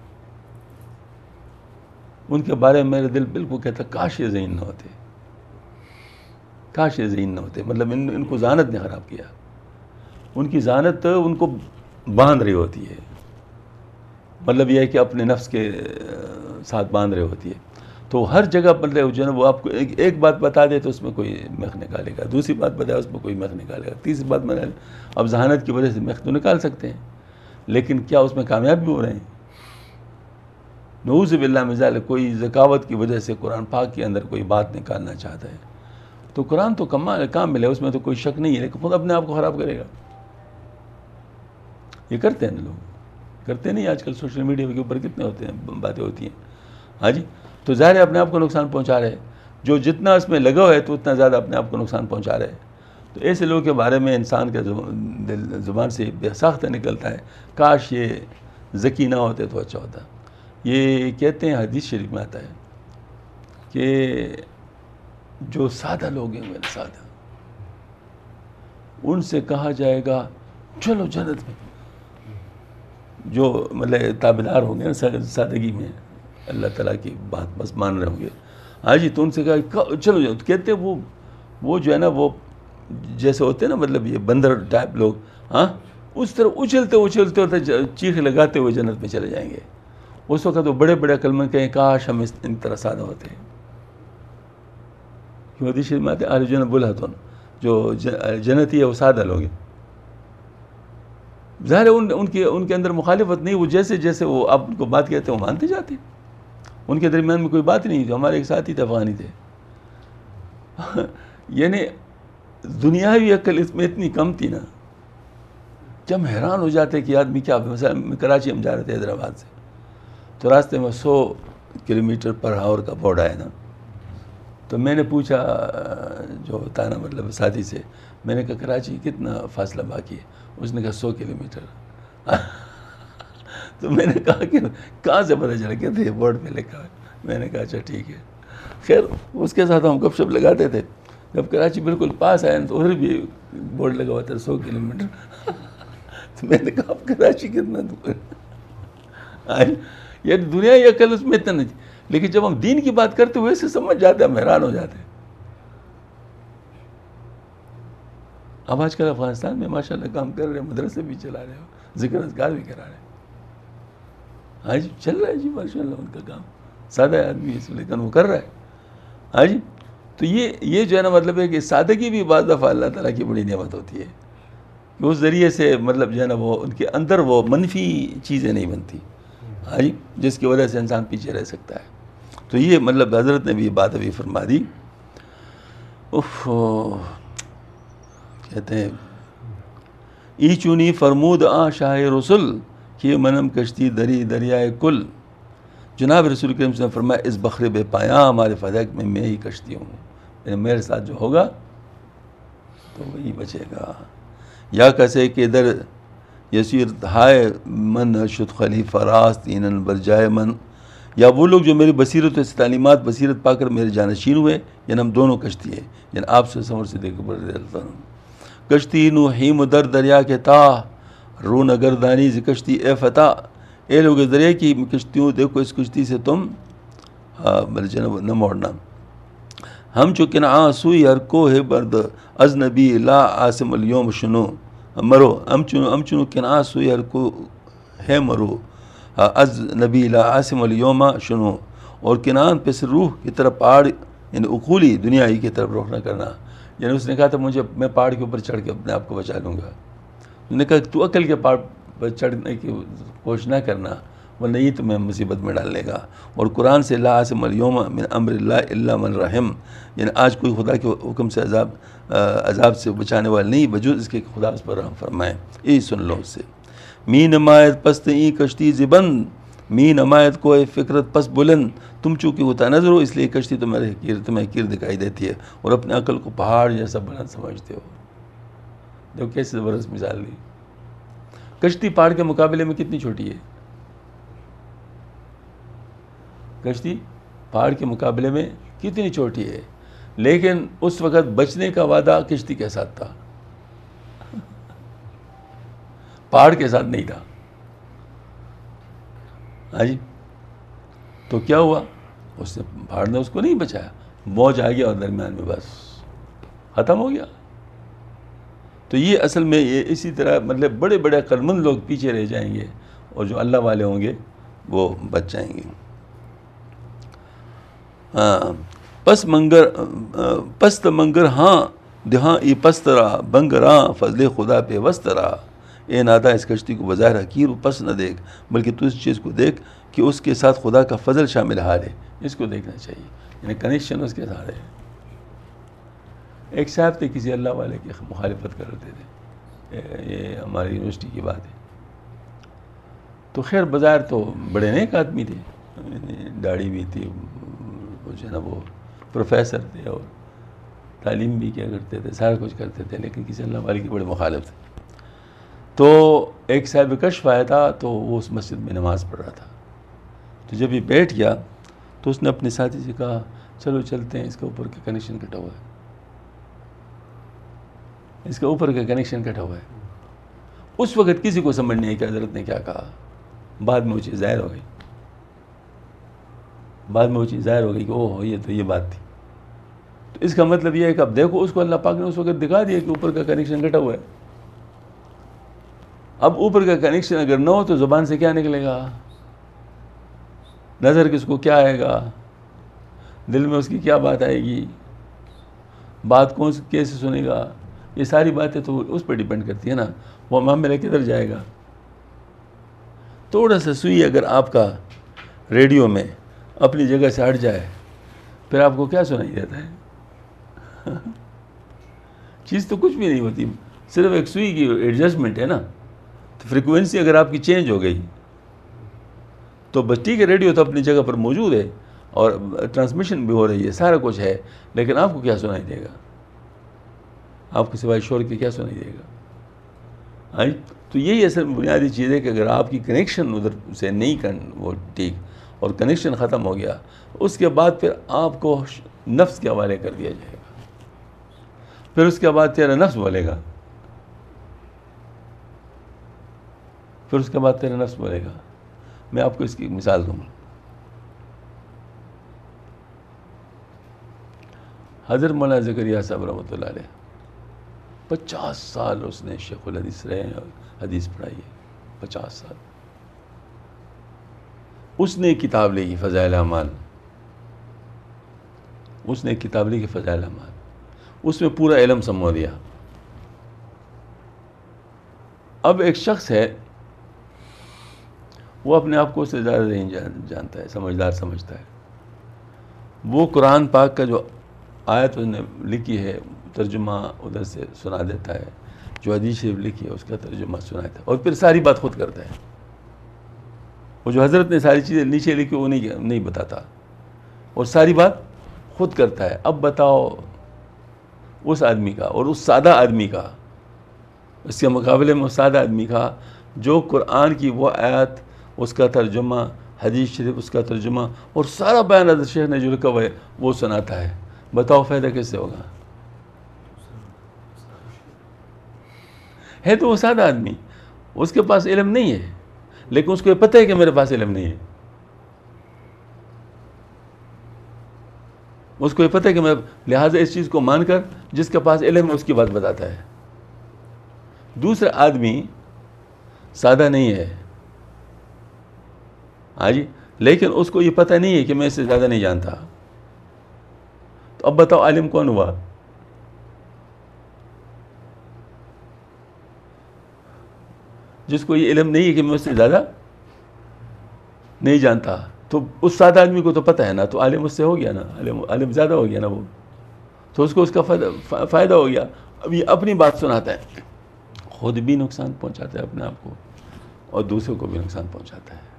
ان کے بارے میں میرے دل بالکل کہتا کاش یہ ذہین نہ ہوتے، کاش یہ ذہین نہ ہوتے. مطلب ان کو ذہانت نے خراب کیا. ان کی ذہانت ان کو باندھ رہی ہوتی ہے، مطلب یہ ہے کہ اپنے نفس کے ساتھ باندھ رہی ہوتی ہے. تو ہر جگہ مطلب جو ہے نا وہ آپ کو ایک بات بتا دے تو اس میں کوئی میخ نکالے گا، دوسری بات بتائے اس میں کوئی میخ نکالے گا، تیسری بات بتائے. اب ذہانت کی وجہ سے میخ تو نکال سکتے ہیں لیکن کیا اس میں کامیاب بھی ہو رہے ہیں؟ نعوذ باللہ من ذالک. کوئی ذکاوت کی وجہ سے قرآن پاک کے اندر کوئی بات نکالنا چاہتا ہے تو قرآن تو کامل ہے، اس میں تو کوئی شک نہیں ہے، لیکن خود اپنے آپ کو خراب کرے گا. یہ کرتے ہیں نا لوگ، کرتے نہیں آج کل سوشل میڈیا کے اوپر کتنے ہوتے ہیں باتیں ہوتی ہیں. ہاں جی، تو ظاہر ہے اپنے آپ کو نقصان پہنچا رہے ہیں. جو جتنا اس میں لگا ہوا ہے تو اتنا زیادہ اپنے آپ کو نقصان پہنچا رہے ہیں. تو ایسے لوگوں کے بارے میں انسان کا دل زبان سے بے ساختہ نکلتا ہے، کاش یہ ذکی نہ ہوتے تو اچھا ہوتا. یہ کہتے ہیں، حدیث شریف میں آتا ہے کہ جو سادہ لوگ ہیں سادہ، ان سے کہا جائے گا چلو جنت میں. جو مطلب تابعدار ہوں گے نا سادگی میں، اللہ تعالیٰ کی بات بس مان رہے ہوں گے، ہاں جی، تو ان سے کہا چلو جنت. کہتے ہیں وہ جو ہے نا، وہ جیسے ہوتے ہیں نا، مطلب یہ بندر ٹائپ لوگ، ہاں، اس طرح اچھلتے ہوتے چیخ لگاتے ہوئے جنت میں چلے جائیں گے. اس وقت وہ بڑے بڑے کلمے کہیں کاش ہم ان طرح سادہ ہوتے ہیں. حدیث شریف میں آتے ہیں اہل جنت بلہتن، جو جنتی ہے وہ سادہ لوگ ہیں. ظاہر ہے ان کے اندر مخالفت نہیں، وہ جیسے وہ آپ ان کو بات کہتے ہیں وہ مانتے جاتے ہیں. ان کے درمیان میں کوئی بات نہیں تھی. ہمارے ایک ساتھی تھے، افغانی تھے. یعنی دنیاوی عقل اس میں اتنی کم تھی نا کہ ہم حیران ہو جاتے کہ آدمی کیا. مثلا کراچی ہم جا رہے تھے حیدرآباد سے، تو راستے میں 100 کلومیٹر پر آور کا بورڈ آیا نا. تو میں نے پوچھا جو تھا نا مطلب ساتھی سے، میں نے کہا کراچی کتنا فاصلہ باقی ہے؟ اس نے کہا 100 کلومیٹر. تو میں نے کہا کہ کہاں سے پتہ چلا؟ کہتے ہیں بورڈ پہ لکھا ہے. میں نے کہا اچھا ٹھیک ہے. خیر اس کے ساتھ ہم گپ شپ لگاتے تھے. جب کراچی بالکل پاس آیا تو ادھر بھی بورڈ لگا ہوا تھا 100 کلومیٹر. تو میں نے کہا اب کراچی کتنا دور ہے؟ یہ دنیا یہ عقل اس میں اتنا نہیں. لیکن جب ہم دین کی بات کرتے ہوئے سے سمجھ جاتے ہیں، ہم حیران ہو جاتے ہیں. اب آج کل افغانستان میں ماشاء اللہ کام کر رہے ہیں، مدرسے بھی چلا رہے ہو، ذکر اذکار بھی کرا رہے ہیں. ہاں جی چل رہا ہے جی ماشاء اللہ ان کا کام. سادہ آدمی ہے لیکن وہ کر رہا ہے. ہاں جی. تو یہ جو ہے نا مطلب ہے کہ سادگی بھی بعض دفعہ اللہ تعالیٰ کی بڑی نعمت ہوتی ہے کہ اس ذریعے سے مطلب جو ہے نا وہ ان کے اندر وہ منفی چیزیں نہیں بنتی. ہاں جی، جس کی وجہ سے انسان پیچھے رہ سکتا ہے. تو یہ مطلب حضرت نے بھی یہ بات ابھی فرما دی. کہتے ہیں ای چونی فرمود شاہ رسول کہ منم کشتی دری دریائے کل. جناب رسول کریم صلی اللہ علیہ وسلم نے فرمایا اس بخر بے پایاں ہمارے فدق میں میں ہی کشتی ہوں. یعنی میرے ساتھ جو ہوگا تو وہی بچے گا. یا کیسے کہ ادھر یسیر ہائے من شد خلیفہ راست اینن برجائے من. یا وہ لوگ جو میری بصیرت سے تعلیمات بصیرت پا کر میرے جانشین ہوئے، یعنی ہم دونوں کشتی ہیں. یعنی آپ سے سمر سے دیکھ کر کشتی نو ہیم در دریا کے تا رو نگر دانی ز کشتی اے فتح. اے لوگ دریا کی کشتیوں دیکھو، اس کشتی سے تم جناب نہ موڑنا. ہم چو کنعاں سوئی ہر کو ہے برد از نبی لا عاصم اليوم شنو مرو. ہم چنو کنعاں سوئی ہر کو ہے مرو از نبی لا عاصم اليوم شنو. اور کنعان پہ سے روح کی طرف پہاڑ یعنی اقولی دنیائی کی طرف رخ نہ کرنا. یعنی اس نے کہا تھا میں پہاڑ کے اوپر چڑھ کے اپنے آپ کو بچا لوں گا. اس نے کہا تو عقل کے پہاڑ پر چڑھنے کی کوشش نہ کرنا ورنہ یہ تمہیں مصیبت میں ڈال لے گا. اور قرآن سے لا عاصم اليوم من امر اللہ الا من رحم. یعنی آج کوئی خدا کے حکم سے عذاب سے بچانے والا نہیں بجوز اس کے خدا اس پر رحم فرمائے. یہی سن لو اس سے. می نمایت پست ای کشتی زبند می نمایت کو فکرت پس بلند. تم چونکہ ہوتا نظر ہو اس لیے کشتی تمہیں کیر دکھائی دیتی ہے اور اپنے عقل کو پہاڑ جیسا بلند سمجھتے ہو. دیکھو کیسے زبردست مثال دی. کشتی پہاڑ کے مقابلے میں کتنی چھوٹی ہے. کشتی پہاڑ کے مقابلے میں کتنی چھوٹی ہے، لیکن اس وقت بچنے کا وعدہ کشتی کے ساتھ تھا، پہاڑ کے ساتھ نہیں تھا. ہاں جی. تو کیا ہوا؟ اس نے پہاڑ نے اس کو نہیں بچایا، موج آ گیا اور درمیان میں بس ختم ہو گیا. تو یہ اصل میں یہ اسی طرح مطلب بڑے بڑے عقلمند لوگ پیچھے رہ جائیں گے اور جو اللہ والے ہوں گے وہ بچ جائیں گے. پست منگر ہاں دہاں ای پسترا بنگراں فضل خدا پہ وسترا. اے نادا اس کشتی کو بظاہر حقیر و پس نہ دیکھ بلکہ تو اس چیز کو دیکھ کہ اس کے ساتھ خدا کا فضل شامل حال ہے. اس کو دیکھنا چاہیے، یعنی کنیکشن اس کے ساتھ ہے. ایک صاحب تھے کسی اللہ والے کی مخالفت کر رہے تھے، یہ ہماری یونیورسٹی کی بات ہے. تو خیر بظاہر تو بڑے نیک آدمی تھے، داڑھی بھی تھی، جو ہے نا وہ پروفیسر تھے اور تعلیم بھی کیا کرتے تھے، سارا کچھ کرتے تھے، لیکن کسی اللہ والے کی بڑے مخالف تھے. تو ایک صاحب کشف آیا تھا، تو وہ اس مسجد میں نماز پڑھ رہا تھا. تو جب یہ بیٹھ گیا تو اس نے اپنے ساتھی سے کہا چلو چلتے ہیں، اس کے اوپر کا کنیکشن کٹا ہوا ہے، اس کے اوپر کا کنیکشن کٹا ہوا ہے. اس وقت کسی کو سمجھ نہیں ہے کہ حضرت نے کیا کہا. بعد میں وہ چیز ظاہر ہو گئی، بعد میں وہ چیز ظاہر ہو گئی کہ اوہ یہ تو یہ بات تھی. تو اس کا مطلب یہ ہے کہ اب دیکھو اس کو اللہ پاک نے اس وقت دکھا دیا کہ اوپر کا کنیکشن کٹا ہوا ہے. اب اوپر کا کنیکشن اگر نہ ہو تو زبان سے کیا نکلے گا، نظر کس کو کیا آئے گا، دل میں اس کی کیا بات آئے گی، بات کون کیسے سنے گا، یہ ساری باتیں تو اس پہ ڈیپینڈ کرتی ہے نا، وہ معاملہ کدھر جائے گا. تھوڑا سا سوئی اگر آپ کا ریڈیو میں اپنی جگہ سے ہٹ جائے پھر آپ کو کیا سنائی دیتا ہے؟ چیز تو کچھ بھی نہیں ہوتی، صرف ایک سوئی کی ایڈجسٹمنٹ ہے نا. تو فریکوینسی اگر آپ کی چینج ہو گئی تو بس ٹھیک ہے، ریڈیو تو اپنی جگہ پر موجود ہے اور ٹرانسمیشن بھی ہو رہی ہے، سارا کچھ ہے، لیکن آپ کو کیا سنائی دے گا؟ آپ کو سوائے شور کے کیا سنائی دے گا؟ تو یہی اصل بنیادی چیز ہے کہ اگر آپ کی کنیکشن ادھر سے نہیں وہ ٹھیک اور کنیکشن ختم ہو گیا، اس کے بعد پھر آپ کو نفس کے حوالے کر دیا جائے گا. پھر اس کے بعد تیرا نفس بولے گا، پھر اس کے بعد تیرا نفس بولے گا. میں آپ کو اس کی مثال دوں گا. حضرت مولانا زکریا صاحب رحمۃ اللہ علیہ 50 سال اس نے شیخ الحدیث رہے ہیں اور حدیث پڑھائی ہے. 50 سال. اس نے کتاب لکھی فضائل اعمال، اس نے کتاب لکھی فضائل اعمال، اس میں پورا علم سمو دیا. اب ایک شخص ہے وہ اپنے آپ کو اس سے زیادہ نہیں جانتا ہے، سمجھدار سمجھتا ہے. وہ قرآن پاک کا جو آیت اس نے لکھی ہے ترجمہ ادھر سے سنا دیتا ہے، جو حدیث شریف لکھی ہے اس کا ترجمہ سناتا ہے، اور پھر ساری بات خود کرتا ہے. وہ جو حضرت نے ساری چیزیں نیچے لکھی وہ نہیں بتاتا، اور ساری بات خود کرتا ہے. اب بتاؤ اس آدمی کا اور اس سادہ آدمی کا، اس کے مقابلے میں اس سادہ آدمی کا جو قرآن کی وہ آیت، اس کا ترجمہ، حدیث شریف اس کا ترجمہ اور سارا بیان حضرت شیخ نے جو لکھا ہوا ہے وہ سناتا ہے. بتاؤ فائدہ کیسے ہوگا؟ ہے تو وہ سادہ آدمی، اس کے پاس علم نہیں ہے، لیکن اس کو یہ پتہ ہے کہ میرے پاس علم نہیں ہے. اس کو یہ پتہ ہے کہ میں لہٰذا اس چیز کو مان کر جس کے پاس علم ہے اس کی بات بتاتا ہے. دوسرا آدمی سادہ نہیں ہے، ہاں جی، لیکن اس کو یہ پتہ نہیں ہے کہ میں اس سے زیادہ نہیں جانتا. تو اب بتاؤ عالم کون ہوا؟ جس کو یہ علم نہیں ہے کہ میں اس سے زیادہ نہیں جانتا. تو اس سادہ آدمی کو تو پتہ ہے نا، تو عالم اس سے ہو گیا نا، عالم زیادہ ہو گیا نا وہ، تو اس کو اس کا فائدہ ہو گیا. اب یہ اپنی بات سناتا ہے، خود بھی نقصان پہنچاتا ہے اپنے آپ کو اور دوسروں کو بھی نقصان پہنچاتا ہے.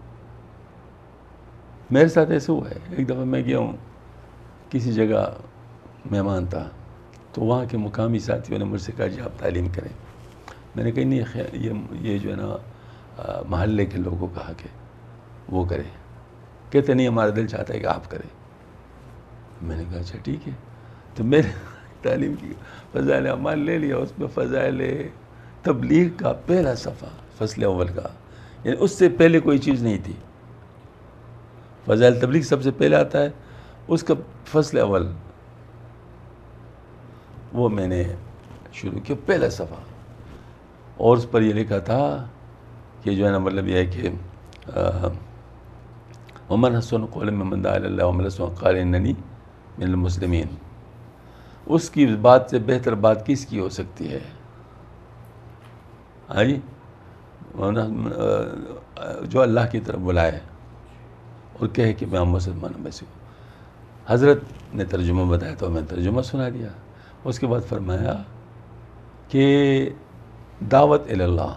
میرے ساتھ ایسے ہوا ہے. ایک دفعہ میں گیا ہوں کسی جگہ، مہمان تھا، تو وہاں کے مقامی ساتھیوں نے مجھ سے کہا جی آپ تعلیم کریں. میں نے کہا نہیں، یہ جو ہے نا محلے کے لوگوں کا حق ہے، وہ کرے. کہتے نہیں ہمارا دل چاہتا ہے کہ آپ کریں. میں نے کہا اچھا ٹھیک ہے. تو میں نے تعلیم کی فضائل اعمال لے لیا، اس میں فضائل تبلیغ کا پہلا صفحہ فصل اول کا، یعنی اس سے پہلے کوئی چیز نہیں تھی. فضائل تبلیغ سب سے پہلے آتا ہے، اس کا فصل اول وہ میں نے شروع کیا، پہلا صفحہ. اور اس پر یہ لکھا تھا کہ جو ہے نا مطلب یہ ہے کہ ومن حسن قول ممن دعا الی اللہ وعمل صالحا قال اننی من المسلمین. اس کی بات سے بہتر بات کس کی ہو سکتی ہے؟ ہاں جی، جو اللہ کی طرف بلائے اور کہے کہ میں مسلمانوں میں سے ہوں. حضرت نے ترجمہ بتایا تو میں ترجمہ سنا دیا. اس کے بعد فرمایا کہ دعوت الی اللہ،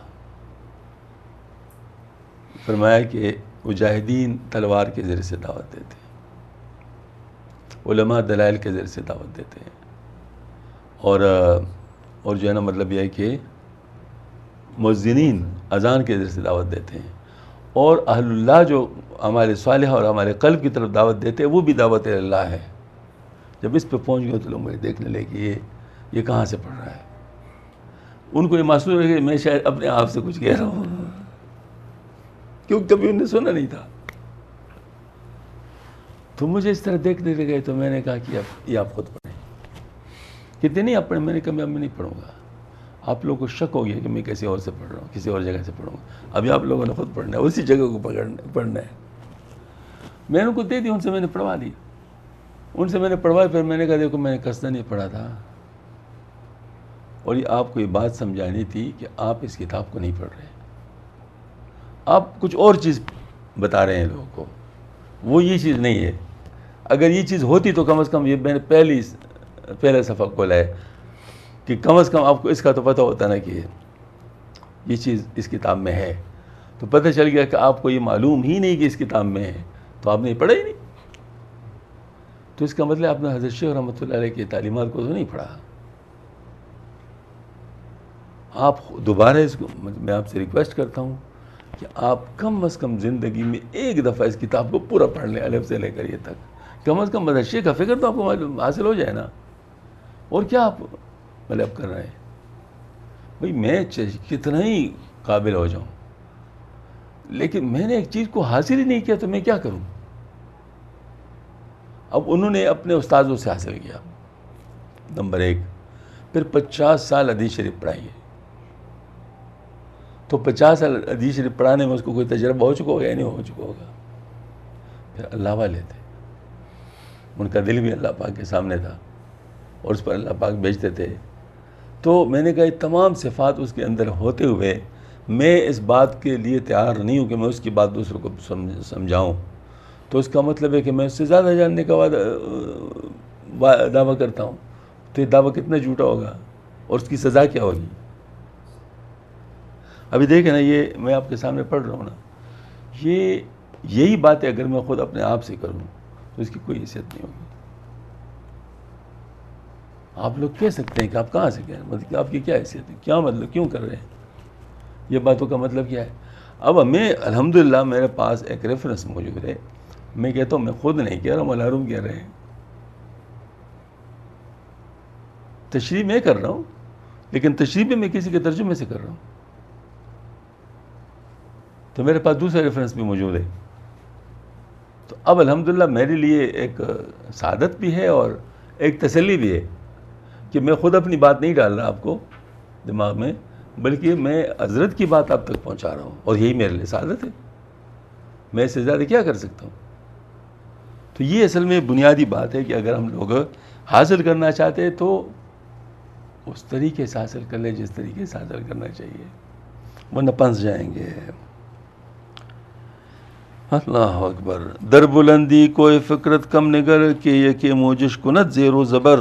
فرمایا کہ مجاہدین تلوار کے ذریعے سے دعوت دیتے ہیں، علماء دلائل کے ذریعے سے دعوت دیتے ہیں، اور جو ہے نا مطلب یہ ہے کہ مؤذنین اذان کے ذریعے سے دعوت دیتے ہیں، اور اہل اللہ جو ہمارے صالح اور ہمارے قلب کی طرف دعوت دیتے ہیں وہ بھی دعوت اللہ ہے. جب اس پہ پہنچ گئے تو لوگ مجھے دیکھنے لگے کہ یہ کہاں سے پڑھ رہا ہے. ان کو یہ محسوس ہے کہ میں شاید اپنے آپ سے کچھ کہہ رہا ہوں، کیونکہ کبھی انہوں نے سنا نہیں تھا. تو مجھے اس طرح دیکھنے لگے تو میں نے کہا کہ یہ آپ خود پڑھیں. کتنے نہیں آپ پڑھیں؟ میں نے کہا میں نہیں پڑھوں گا. آپ لوگوں کو شک ہو گیا کہ میں کسی اور سے پڑھ رہا ہوں، کسی اور جگہ سے پڑھوں گا. ابھی آپ لوگوں نے خود پڑھنا ہے، اسی جگہ کو پڑھنا ہے. میں نے ان کو دے دی، ان سے میں نے پڑھوا دی. ان سے میں نے پڑھوایا. پھر میں نے کہا دیکھو میں نے قصداً نہیں پڑھا تھا، اور یہ آپ کو یہ بات سمجھانی تھی کہ آپ اس کتاب کو نہیں پڑھ رہے، آپ کچھ اور چیز بتا رہے ہیں لوگوں کو. وہ یہ چیز نہیں ہے. اگر یہ چیز ہوتی تو کم از کم یہ میں نے پہلا صفحہ کھولا ہے کہ کم از کم آپ کو اس کا تو پتہ ہوتا نا کہ یہ چیز اس کتاب میں ہے. تو پتہ چل گیا کہ آپ کو یہ معلوم ہی نہیں کہ اس کتاب میں ہے، تو آپ نے یہ پڑھا ہی نہیں. تو اس کا مطلب آپ نے حضرت شیخ رحمۃ اللہ علیہ کی تعلیمات کو تو نہیں پڑھا. آپ دوبارہ اس کو میں آپ سے ریکویسٹ کرتا ہوں کہ آپ کم از کم زندگی میں ایک دفعہ اس کتاب کو پورا پڑھ لیں، الف سے لے کر یہ تک. کم از کم حضرت شیخ کا فکر تو آپ کو حاصل ہو جائے نا. اور کیا آپ مطلب کر رہے ہیں؟ بھائی میں کتنا ہی قابل ہو جاؤں، لیکن میں نے ایک چیز کو حاصل ہی نہیں کیا تو میں کیا کروں؟ اب انہوں نے اپنے استاذوں سے حاصل کیا، نمبر 1. پھر 50 سال حدیث شریف پڑھائی ہے. تو 50 سال حدیث شریف پڑھانے میں اس کو کوئی تجربہ ہو چکا ہوگا یا نہیں ہو چکا ہوگا؟ پھر اللہ والے تھے، ان کا دل بھی اللہ پاک کے سامنے تھا اور اس پر اللہ پاک بھیجتے تھے. تو میں نے کہا یہ تمام صفات اس کے اندر ہوتے ہوئے میں اس بات کے لیے تیار نہیں ہوں کہ میں اس کی بات دوسروں کو سمجھاؤں. تو اس کا مطلب ہے کہ میں اس سے زیادہ جاننے کا دعویٰ کرتا ہوں. تو یہ دعویٰ کتنا جھوٹا ہوگا اور اس کی سزا کیا ہوگی؟ ابھی دیکھیں نا، یہ میں آپ کے سامنے پڑھ رہا ہوں نا، یہی باتیں اگر میں خود اپنے آپ سے کروں تو اس کی کوئی حیثیت نہیں ہوگی. آپ لوگ کہہ سکتے ہیں کہ آپ کہاں سے کہہ رہے ہیں، مطلب کہ آپ کی کیا حیثیت ہے، کیا مطلب، کیوں کر رہے ہیں، یہ باتوں کا مطلب کیا ہے؟ اب میں الحمدللہ میرے پاس ایک ریفرنس موجود ہے. میں کہتا ہوں میں خود نہیں کہہ رہا ہوں، مولانا روم کہہ رہے ہیں. تشریح میں کر رہا ہوں، لیکن تشریح بھی میں کسی کے ترجمے سے کر رہا ہوں. تو میرے پاس دوسرا ریفرنس بھی موجود ہے. تو اب الحمدللہ میرے لیے ایک سعادت بھی ہے اور ایک تسلی بھی ہے کہ میں خود اپنی بات نہیں ڈال رہا آپ کو دماغ میں، بلکہ میں حضرت کی بات آپ تک پہنچا رہا ہوں، اور یہی میرے لیے سعادت ہے. میں اس سے زیادہ کیا کر سکتا ہوں؟ تو یہ اصل میں بنیادی بات ہے کہ اگر ہم لوگ حاصل کرنا چاہتے ہیں تو اس طریقے سے حاصل کر لیں جس طریقے سے حاصل کرنا چاہیے، ورنہ پھنس جائیں گے. اللہ اکبر. در بلندی کوئی فکرت کم نگر کہ یہ کہ موجش کنت زیر و زبر.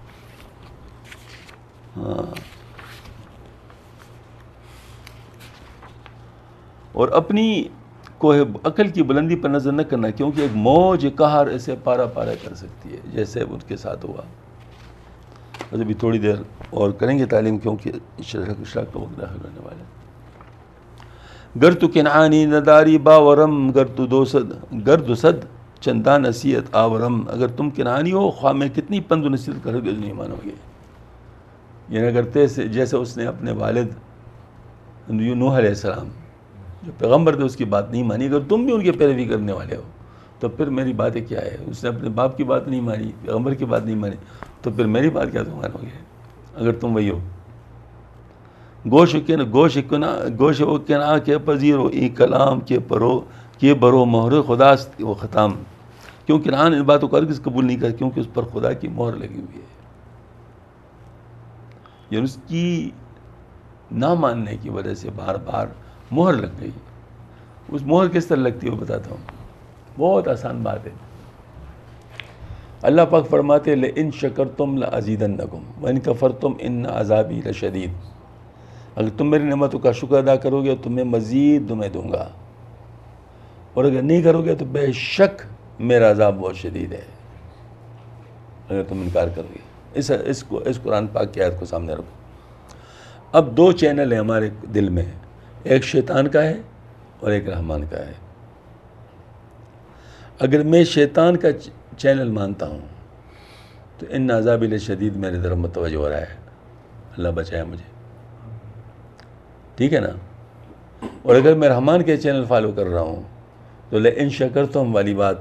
اور اپنی کوہ عقل کی بلندی پر نظر نہ کرنا، کیونکہ ایک موج قہر اسے پارا پارا کر سکتی ہے، جیسے ان کے ساتھ ہوا. بس ابھی تھوڑی دیر اور کریں گے تعلیم، کیونکہ اشراق کا وقت داخل ہونے والا ہے. گر تو کنعانی نداری باورم گر تو دو صد چندہ نصیحت آورم. اگر تم کنعانی ہو، خواہ میں کتنی پند و نصیحت کرو گے نہیں مانو گے. یعنی اگر جیسے اس نے اپنے والد نوح علیہ السلام جو پیغمبر تھے اس کی بات نہیں مانی، اگر تم بھی ان کے پیروی کرنے والے ہو تو پھر میری باتیں کیا ہے؟ اس نے اپنے باپ کی بات نہیں مانی، پیغمبر کی بات نہیں مانی، تو پھر میری بات کیا تم مانو گے اگر تم وہی ہو؟ گوش و کنا کے پذیرو ای کلام کے پرو کے برو مہر خدا و ختم. کیوں کنعان ان باتوں کو ہرگز قبول نہیں کرتا، کیونکہ اس پر خدا کی مہر لگی ہوئی ہے. یعنی اس کی نہ ماننے کی وجہ سے بار بار مہر لگ گئی. اس مہر کس طرح لگتی ہے وہ بتاتا ہوں، بہت آسان بات ہے. اللہ پاک فرماتے لئن شکرتم لازیدنکم وان کفرتم ان عذابی لشدید. اگر تم میری نعمتوں کا شکر ادا کرو گے تو میں مزید تمہیں دوں گا، اور اگر نہیں کرو گے تو بے شک میرا عذاب بہت شدید ہے اگر تم انکار کرو گے. اس قرآن پاک کی آیت کو سامنے رکھو. اب دو چینل ہیں ہمارے دل میں، ایک شیطان کا ہے اور ایک رحمان کا ہے. اگر میں شیطان کا چینل مانتا ہوں تو ان عذاب شدید میرے طرف متوجہ ہو رہا ہے، اللہ بچائے مجھے، ٹھیک ہے نا. اور اگر میں رحمان کے چینل فالو کر رہا ہوں تو لئن شکرتم والی بات،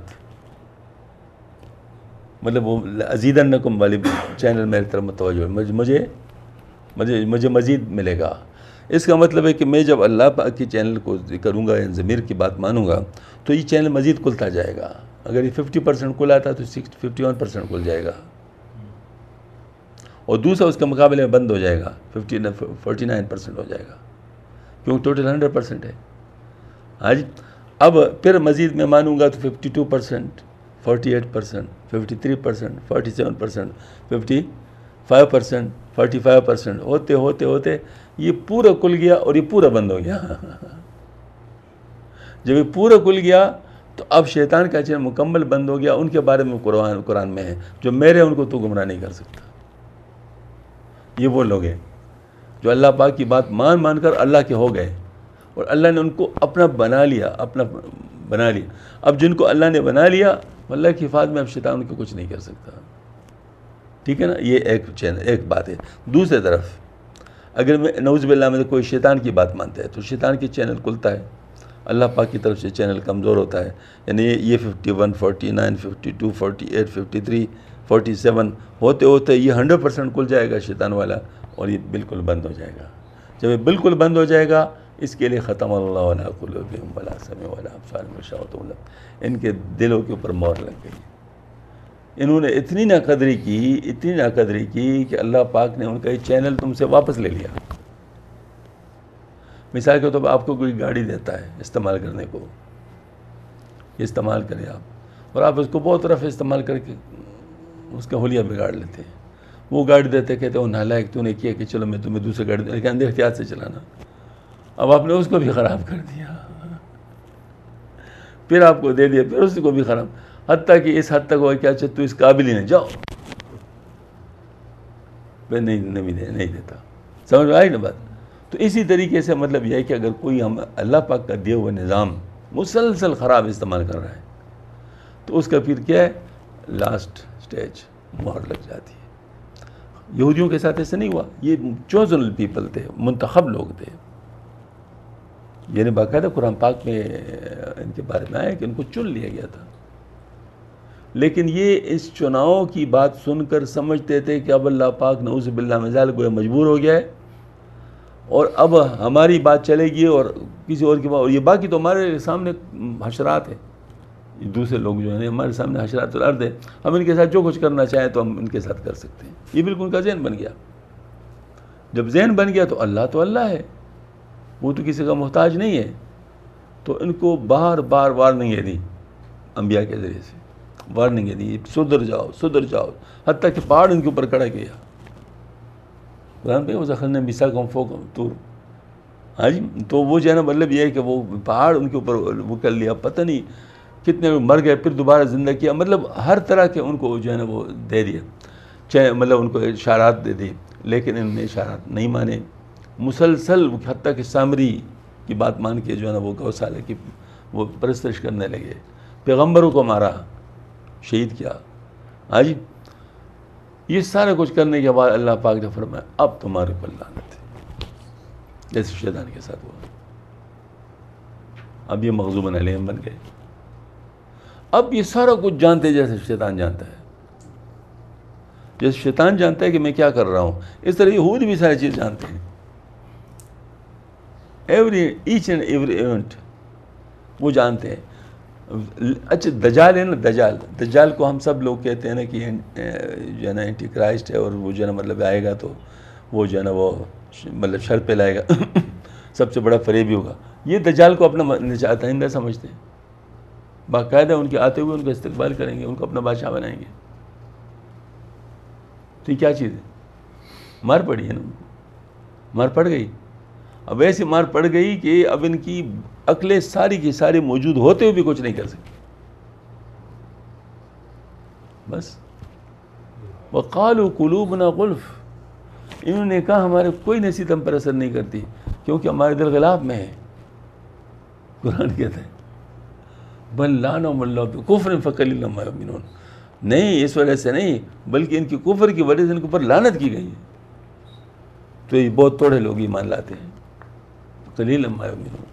مطلب وہ ازیدنکم والی چینل میرے طرف متوجہ ہے، مجھے مزید ملے گا. اس کا مطلب ہے کہ میں جب اللہ پاک کی چینل کو کروں گا یا ضمیر کی بات مانوں گا تو یہ چینل مزید کھلتا جائے گا. اگر یہ 50% کھلا تھا تو 51% کھل جائے گا، اور دوسرا اس کے مقابلے میں بند ہو جائے گا، 49% ہو جائے گا، کیونکہ ٹوٹل 100% ہے. آج اب پھر مزید میں مانوں گا تو 52%، 48%، 53%، 47%، 55%، 45% ہوتے ہوتے ہوتے یہ پورا کھل گیا اور یہ پورا بند ہو گیا. جب یہ پورا کھل گیا تو اب شیطان کا چینل مکمل بند ہو گیا. ان کے بارے میں قرآن میں ہے، جو میرے ان کو تو گمراہ نہیں کر سکتا. یہ وہ لوگ ہیں جو اللہ پاک کی بات مان کر اللہ کے ہو گئے، اور اللہ نے ان کو اپنا بنا لیا. اب جن کو اللہ نے بنا لیا، اللہ کی حفاظت میں اب شیطان ان کو کچھ نہیں کر سکتا. ٹھیک ہے نا. یہ ایک بات ہے. دوسری طرف اگر میں نعوذ باللہ میں کوئی شیطان کی بات مانتا ہے تو شیطان کی چینل کھلتا ہے، اللہ پاک کی طرف سے چینل کمزور ہوتا ہے. یعنی یہ 51، 49، 52، 48، 53، 47 ہوتے ہوتے یہ 100% کھل جائے گا شیطان والا، اور یہ بالکل بند ہو جائے گا. جب یہ بالکل بند ہو جائے گا، اس کے لیے ختم اللہ علی قلوبہم ولا سمع ولا ابصار غشاوۃ، ان کے دلوں کے اوپر مہر لگ گئی. انہوں نے اتنی ناقدری کی کہ اللہ پاک نے ان کا یہ چینل تم سے واپس لے لیا. مثال کے طور پر آپ کو کوئی گاڑی دیتا ہے استعمال کرنے کو، استعمال کریں آپ، اور آپ اس کو بہت رف استعمال کر کے اس کا حلیہ بگاڑ لیتے ہیں. وہ گاڑی دیتے کہتے ہیں نالائق تو نے کیا کہ چلو میں تمہیں دوسرے گاڑی دے، لیکن اندر احتیاط سے چلانا. اب آپ نے اس کو بھی خراب کر دیا، پھر آپ کو دے دیا، پھر اس کو بھی خراب، حتیٰ کہ اس حد تک ہوا کہ اچھا تو اس قابل ہی نہیں، جاؤ میں نہیں دیتا. سمجھ میں آئی نا بات. تو اسی طریقے سے مطلب یہ ہے کہ اگر کوئی ہم اللہ پاک کا دیا ہوا نظام مسلسل خراب استعمال کر رہا ہے تو اس کا پھر کیا ہے، لاسٹ سٹیج مہر لگ جاتی ہے. یہودیوں کے ساتھ ایسا نہیں ہوا، یہ چوزن پیپل تھے، منتخب لوگ تھے. یعنی باقاعدہ قرآن پاک میں ان کے بارے میں آیا کہ ان کو چن لیا گیا تھا. لیکن یہ اس چناؤ کی بات سن کر سمجھتے تھے کہ اب اللہ پاک نعوذ باللہ من ذالک گویا مجبور ہو گیا ہے، اور اب ہماری بات چلے گی اور کسی اور کی بات. اور یہ باقی تو ہمارے سامنے حشرات ہیں، دوسرے لوگ جو ہیں ہمارے سامنے حشرات الارض ہے، ہم ان کے ساتھ جو کچھ کرنا چاہیں تو ہم ان کے ساتھ کر سکتے ہیں. یہ بالکل ان کا ذہن بن گیا. جب ذہن بن گیا تو اللہ ہے، وہ تو کسی کا محتاج نہیں ہے. تو ان کو بار بار وارننگیں دی انبیاء کے ذریعے سے، وارننگیں دی سدھر جاؤ، حتیٰ کہ پہاڑ ان کے اوپر کھڑا کیا. قرآن پہ وَأَخَذْنَا مِيثَاقَهُمْ فَوْقَهُمْ طور. ہاں جی. تو وہ جو ہے نا مطلب یہ ہے کہ وہ پہاڑ ان کے اوپر وہ کر لیا، پتہ نہیں کتنے لوگ مر گئے، پھر دوبارہ زندہ کیا. مطلب ہر طرح کے ان کو جو ہے نا وہ دے دیا، چاہے مطلب ان کو اشارات دے دی، لیکن ان نے اشارات نہیں مانے. مسلسل حتیٰ کہ سامری کی بات مان کے جو ہے نا وہ گوسالے کی وہ پرستش کرنے لگے، پیغمبروں کو مارا، شہید کیا. ہاں جی. یہ سارا کچھ کرنے کے بعد اللہ پاک نے فرمایا اب تمہارے پر لعنت ہے، جیسے شیطان کے ساتھ ہوا. اب یہ مغضوباً علیہم بن گئے. اب یہ سارا کچھ جانتے جیسے شیطان جانتا ہے، جیسے شیطان جانتا ہے کہ میں کیا کر رہا ہوں، اس طرح یہود بھی ساری چیز جانتے ہیں. ایچ اینڈ ایوری ایونٹ وہ جانتے ہیں. اچھا دجال ہے نا، دجال کو ہم سب لوگ کہتے ہیں نا کہ جو ہے نا اینٹی کرائسٹ ہے، اور وہ جو ہے نا مطلب آئے گا تو وہ جو ہے نا وہ مطلب شر پہ لائے گا، سب سے بڑا فریبی ہوگا. یہ دجال کو اپنا نجات دہندہ سمجھتے ہیں، باقاعدہ ان کے آتے ہوئے ان کا استقبال کریں گے، ان کو اپنا بادشاہ بنائیں گے. تو یہ کیا چیز ہے؟ مار پڑی ہے نا، مار پڑ گئی. اب ایسی مار پڑ گئی کہ اب ان کی عقلیں ساری کی ساری موجود ہوتے ہوئے بھی کچھ نہیں کر سکتی. بس وقالوا قلوبنا غلف، انہوں نے کہا ہمارے کوئی نصیحت ہم پر اثر نہیں کرتی کیونکہ ہمارے دل غلاف میں ہے۔ قرآن کہتا ہے بل لعنہم اللہ بکفرہم فقلیلا ما یؤمنون، نہیں اس وجہ سے نہیں بلکہ ان کی کفر کی وجہ سے ان کے اوپر لعنت کی گئی ہے، تو یہ بہت تھوڑے لوگ ایمان لاتے ہیں۔ قلیلا ما یؤمنون۔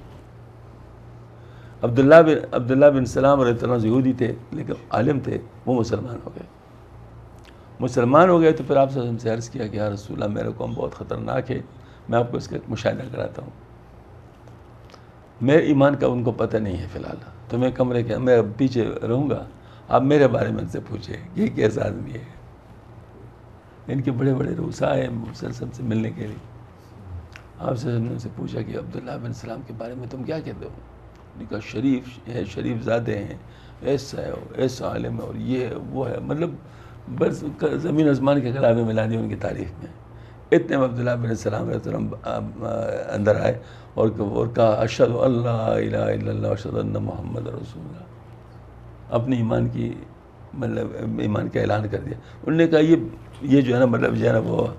عبداللہ بن سلام رضی اللہ عنہ یہودی تھے لیکن عالم تھے، وہ مسلمان ہو گئے۔ مسلمان ہو گئے تو پھر آپ سے ہم سے عرض کیا کہ یا رسول اللہ میرا قوم بہت خطرناک ہے، میں آپ کو اس کا ایک مشاہدہ کراتا ہوں۔ میرے ایمان کا ان کو پتہ نہیں ہے فی الحال، تو میں کمرے کے میں پیچھے رہوں گا، آپ میرے بارے میں ان سے پوچھیں یہ کیسا آدمی ہے۔ ان کے بڑے بڑے رؤساء ہیں مسلسل سے ملنے کے لیے۔ آپ سے ہم نے ان سے پوچھا کہ عبداللہ بن سلام کے بارے میں تم کیا کہتے ہو؟ ان کا شریف ہے، شریف زادے ہیں، ایسا ہے ایسا عالم ہے اور یہ ہے وہ ہے، مطلب بس زمین آسمان کے خلاف میں ملا دی ان کی تاریخ میں۔ اتنے میں عبداللہ بن سلام علیہ السلام اندر آئے اور کہا اشہد اللہ الہ الا اللہ اشہد ان محمد رسول اللہ، اپنے ایمان کی مطلب ایمان کا اعلان کر دیا۔ انہوں نے کہا یہ جو ہے نا مطلب جو ہے نا وہ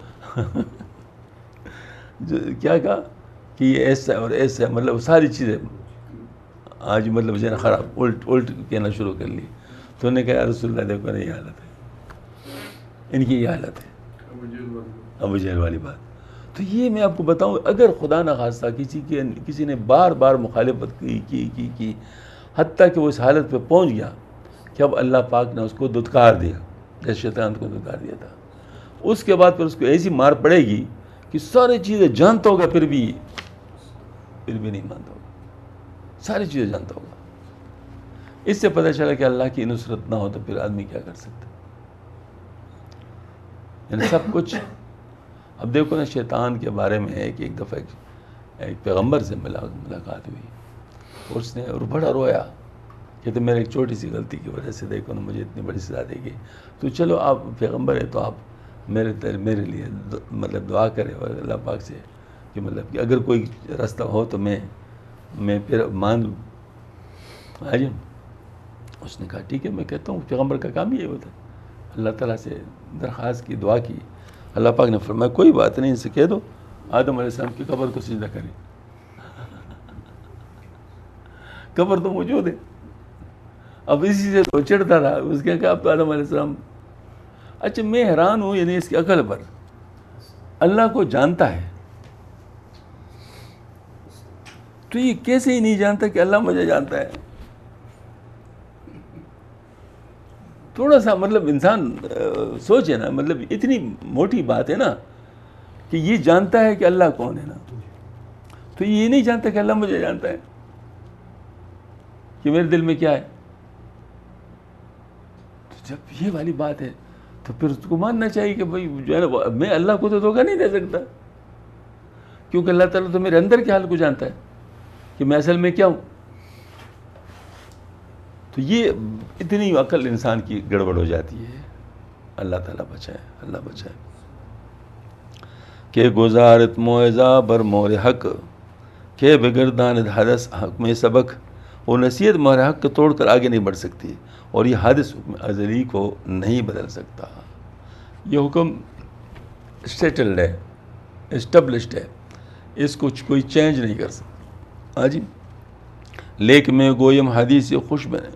جو کیا کہا کہ یہ ایسا ہے اور ایسا ہے، مطلب ساری چیزیں آج مطلب جو ہے نا خراب الٹ کہنا شروع کر لی۔ تو انہوں نے کہا یا رسول اللہ دیکھو نا یہ حالت ہے ان کی، یہ حالت ہے ابو جہل والی بات۔ تو یہ میں آپ کو بتاؤں اگر خدا نہ خواستہ کسی نے بار بار مخالفت کی حتیٰ کہ وہ اس حالت پہ پہنچ گیا کہ اب اللہ پاک نے اس کو دھتکار دیا جیسے شیطان کو دھتکار دیا تھا، اس کے بعد پھر اس کو ایسی مار پڑے گی کہ ساری چیزیں جانتا ہوگا پھر بھی نہیں مانتا ہوگا، ساری چیزیں جانتا ہوگا۔ اس سے پتہ چلا کہ اللہ کی نصرت نہ ہو تو پھر آدمی کیا کر سکتا، یعنی سب کچھ۔ اب دیکھو نا شیطان کے بارے میں ایک دفعہ ایک پیغمبر سے ملاقات ہوئی اور اس نے بڑا رویا کہ میرے ایک چھوٹی سی غلطی کی وجہ سے دیکھو نا مجھے اتنی بڑی سزا دے گی، تو چلو آپ پیغمبر ہے تو آپ میرے لیے مطلب دعا کرے اور اللہ پاک سے کہ مطلب کہ اگر کوئی راستہ ہو تو میں پھر مان لوں۔ آج اس نے کہا ٹھیک ہے میں کہتا ہوں، پیغمبر کا کام یہ ہوتا ہے۔ اللہ تعالیٰ سے درخواست کی، دعا کی، اللہ پاک نے فرمایا کوئی بات نہیں، ان سے کہہ دو آدم علیہ السلام کی قبر کو سجدہ کریں۔ قبر تو موجود ہے، اب اسی سے تو چڑھتا رہا، اس کے کہا اب تو آدم علیہ السلام۔ اچھا میں حیران ہوں یعنی اس کی عقل پر، اللہ کو جانتا ہے تو یہ کیسے ہی نہیں جانتا کہ اللہ مجھے جانتا ہے؟ تھوڑا سا مطلب انسان سوچے نا، مطلب اتنی موٹی بات ہے نا کہ یہ جانتا ہے کہ اللہ کون ہے نا، تو یہ نہیں جانتا کہ اللہ مجھے جانتا ہے کہ میرے دل میں کیا ہے۔ تو جب یہ والی بات ہے تو پھر اس کو ماننا چاہیے کہ بھائی جو ہے نا میں اللہ کو تو دھوکہ نہیں دے سکتا، کیونکہ اللہ تعالیٰ تو میرے اندر کے حال کو جانتا ہے کہ میں اصل میں کیا ہوں۔ تو یہ اتنی عقل انسان کی گڑبڑ ہو جاتی ہے، اللہ تعالیٰ بچائے، اللہ بچائے۔ کہ گزارت موعظہ بر مور حق کہ بگردان حدث حق میں سبق، وہ نصیحت مور حق کو توڑ کر آگے نہیں بڑھ سکتی اور یہ حادث حکم ازلی کو نہیں بدل سکتا۔ یہ حکم سیٹلڈ ہے، اسٹیبلشڈ ہے، اس کو کوئی چینج نہیں کر سکتا۔ جی لیک میں گویم حدیث خوش بنے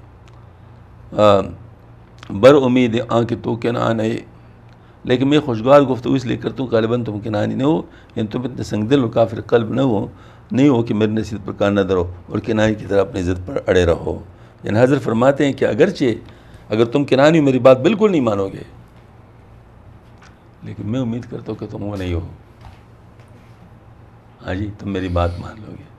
بر امید آنکھ تو کنانے، لیکن میں خوشگوار گفتگو اس لیے کرتا ہوں غالباً تم کنانی نہ ہو، یعنی تم اتنے سنگ دل اور کافر قلب نہیں ہو کہ میری نصیحت پر کان نہ دھرو اور کنانی کی طرح اپنی ضد پر اڑے رہو۔ یعنی حضرت فرماتے ہیں کہ اگرچہ اگر تم کنانی میری بات بالکل نہیں مانو گے، لیکن میں امید کرتا ہوں کہ تم وہ نہیں ہو، ہاں جی تم میری بات مان لو گے۔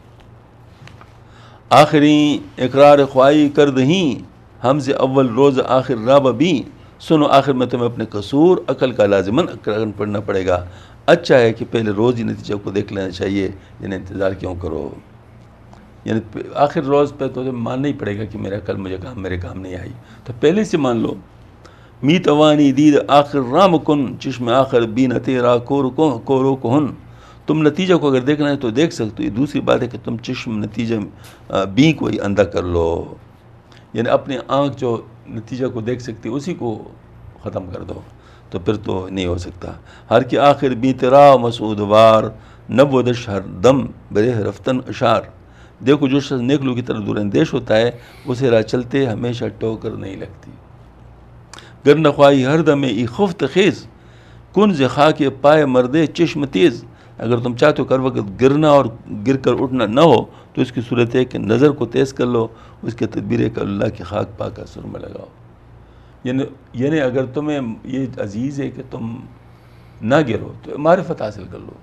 آخری اقرار خواہی کر دہیں ہم سے اول روز آخر راب بھی، سنو آخر میں تمہیں اپنے قصور عقل کا لازماً اقرار پڑھنا پڑے گا۔ اچھا ہے کہ پہلے روز ہی نتیجہ کو دیکھ لینا چاہیے، یعنی انتظار کیوں کرو، یعنی آخر روز پہ تو ماننا ہی پڑے گا کہ میرا عقل میرے کام نہیں آئی، تو پہلے سے مان لو۔ می توانی دید آخر رام کن چشم آخر بین تیرا کورو کہن، تم نتیجہ کو اگر دیکھنا ہے تو دیکھ سکتے ہو، دوسری بات ہے کہ تم چشم نتیجہ بین کو ہی اندھا کر لو، یعنی اپنی آنکھ جو نتیجہ کو دیکھ سکتی اسی کو ختم کر دو۔ تو پھر تو نہیں ہو سکتا. ہر کی آخر بی ترا مسعود وار نبودش ہر دم برہ رفتن اشار. دیکھو جو شخص نیک لوگوں کی طرف دور اندیش ہوتا ہے اسے راہ چلتے ہمیشہ ٹوکر نہیں لگتی. گر نخواہی ہر دم ای خفت خیز کن ز خاک پائے مردے چشم تیز. اگر تم چاہتے ہو کر وقت گرنا اور گر کر اٹھنا نہ ہو تو اس کی صورت ہے کہ نظر کو تیز کر لو, اس کے تدبیر کا اللہ کی خاک پا کر سر میں لگاؤ. یعنی اگر تمہیں یہ عزیز ہے کہ تم نہ گرو تو معرفت حاصل کر لو.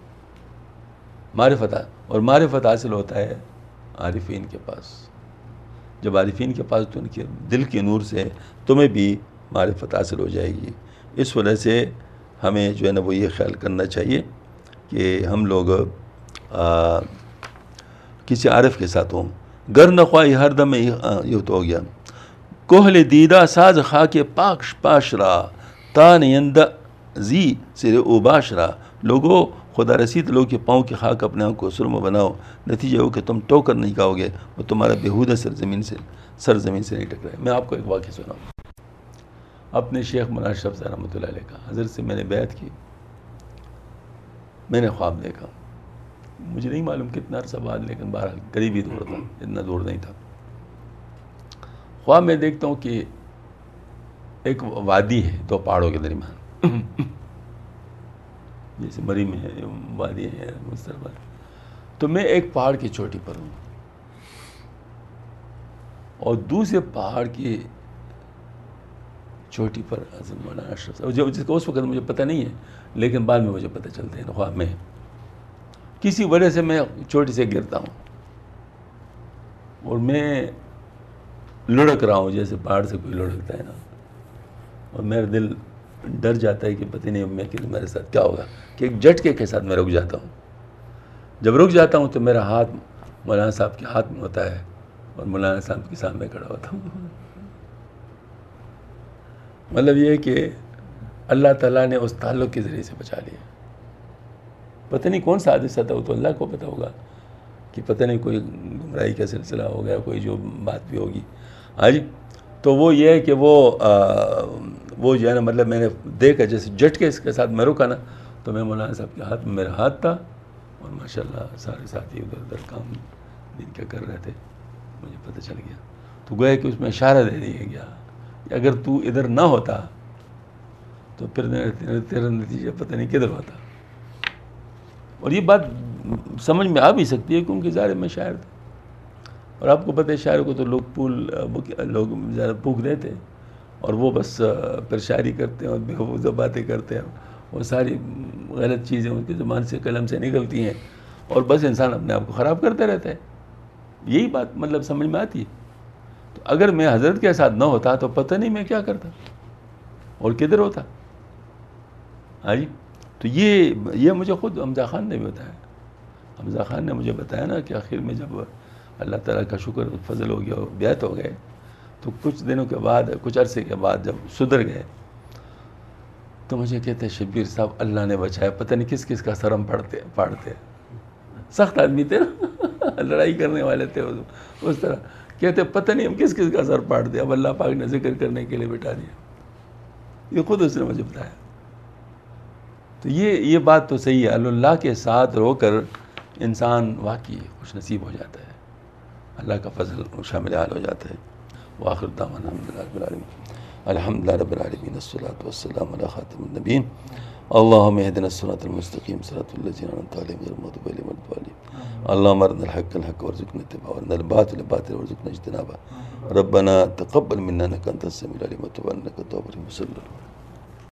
اور معرفت حاصل ہوتا ہے عارفین کے پاس. جب عارفین کے پاس تو ان کے دل کے نور سے تمہیں بھی معرفت حاصل ہو جائے گی. اس وجہ سے ہمیں جو ہے نا وہ یہ خیال کرنا چاہیے کہ ہم لوگ کسی عارف کے ساتھ ہوں. گر نخواہی ہر دم یہ تو ہو گیا. کوہل دیدہ ساز خاک پاکش پاشرا تا نیند زی سر او باشرا. لوگوں خدا رسید لوگ کے پاؤں کی خاک اپنے آنکھ کو سرما بناؤ, نتیجہ ہو کہ تم ٹوکر نہیں کھاؤ گے, وہ تمہارا بیہودہ سرزمین سے نہیں ٹکرائے. میں آپ کو ایک واقعہ سناؤں. اپنے شیخ مولانا اشرف صاحب رحمۃ اللہ علیہ کا حضرت سے میں نے بیعت کی. میں نے خواب دیکھا, مجھے نہیں معلوم کتنا عرصہ بعد, لیکن بہرحال قریبی دور تھا, اتنا دور نہیں تھا. خواب میں دیکھتا ہوں کہ ایک وادی ہے دو پہاڑوں کے درمیان, جیسے مری میں ہے وادی ہے مستقبل. تو میں ایک پہاڑ کی چوٹی پر ہوں اور دوسرے پہاڑ کی چوٹی پر حضرت مولانا اشرف صاحب, جس کو اس وقت مجھے پتہ نہیں ہے لیکن بعد میں مجھے پتہ چلتا ہے خواب میں. کسی وجہ سے میں چوٹی سے گرتا ہوں اور میں لڑک رہا ہوں جیسے پہاڑ سے کوئی لڑکتا ہے نا, اور میرا دل ڈر جاتا ہے کہ پتہ نہیں میں کہ میرے ساتھ کیا ہوگا, کہ ایک جھٹکے کے ساتھ میں رک جاتا ہوں. جب رک جاتا ہوں تو میرا ہاتھ مولانا صاحب کے ہاتھ میں ہوتا ہے اور مولانا صاحب کے سامنے کھڑا ہوتا ہوں. مطلب یہ کہ اللہ تعالیٰ نے اس تعلق کے ذریعے سے بچا لیا. پتہ نہیں کون سا حادثہ تھا, وہ تو اللہ کو پتہ ہوگا کہ پتہ نہیں کوئی گمراہی کا سلسلہ ہو گیا, کوئی جو بات بھی ہوگی. ہاں جی, تو وہ یہ ہے کہ وہ جو ہے نا مطلب میں نے دیکھا جیسے جھٹکے اس کے ساتھ میں رکا نا, تو میں مولانا صاحب کے ہاتھ میں میرا ہاتھ تھا اور ماشاءاللہ سارے ساتھی ادھر ادھر کام دن کیا کر رہے تھے, مجھے پتہ چل گیا. تو گویا کہ اس میں اشارہ دے دیا گیا کہ اگر تو ادھر نہ ہوتا تو پھر تیرا نتیجہ پتہ نہیں کدھر ہوتا. اور یہ بات سمجھ میں آ بھی سکتی ہے کیونکہ ظاہر میں شاعر تھا, اور آپ کو پتہ ہے شاعر کو تو لوگ زیادہ پھونک دیتے اور وہ بس پھر شاعری کرتے ہیں اور بےحودہ باتیں کرتے ہیں, وہ ساری غلط چیزیں ان کی زبان سے قلم سے نکلتی ہیں اور بس انسان اپنے آپ کو خراب کرتے رہتا ہے. یہی بات مطلب سمجھ میں آتی ہے. تو اگر میں حضرت کے ساتھ نہ ہوتا تو پتہ نہیں میں کیا کرتا اور کدھر ہوتا. ہاں جی, تو یہ مجھے خود حمزہ خان نے بھی بتایا. حمزہ خان نے مجھے بتایا نا کہ آخر میں جب اللہ تعالیٰ کا شکر فضل ہو گیا اور بیعت ہو گئے تو کچھ دنوں کے بعد, کچھ عرصے کے بعد جب سدھر گئے تو مجھے کہتے ہیں شبیر صاحب اللہ نے بچایا, پتہ نہیں کس کس کا سر ہم پاڑتے. سخت آدمی تھے نا, لڑائی کرنے والے تھے اس طرح. کہتے پتہ نہیں ہم کس کس کا سر پاڑ دیا, اب اللہ پاک نے ذکر کرنے کے لیے بٹھا دیا. یہ خود اس نے مجھے بتایا. تو یہ بات تو صحیح ہے, اللہ کے ساتھ رو کر انسان واقعی خوش نصیب ہو جاتا ہے, اللہ کا فضل شامل حال ہو جاتا ہے. وآخر دعوانا الحمدللہ رب العالمین. الحمدللہ رب العالمین, الصلاۃ والسلام علی خاتم النبیین. اللہم اہدنا الصراط المستقیم صراط الذین انعمت علیہم غیر المغضوب علیہم ولا الضالین. اللہم ارنا الحق الحق وارزقنا اتباعہ وارنا الباطل باطلا وارزقنا اجتنابہ. ربنا تقبل منا انک انت السمیع العلیم وتب علینا انک التواب الرحیم. صلی اللہ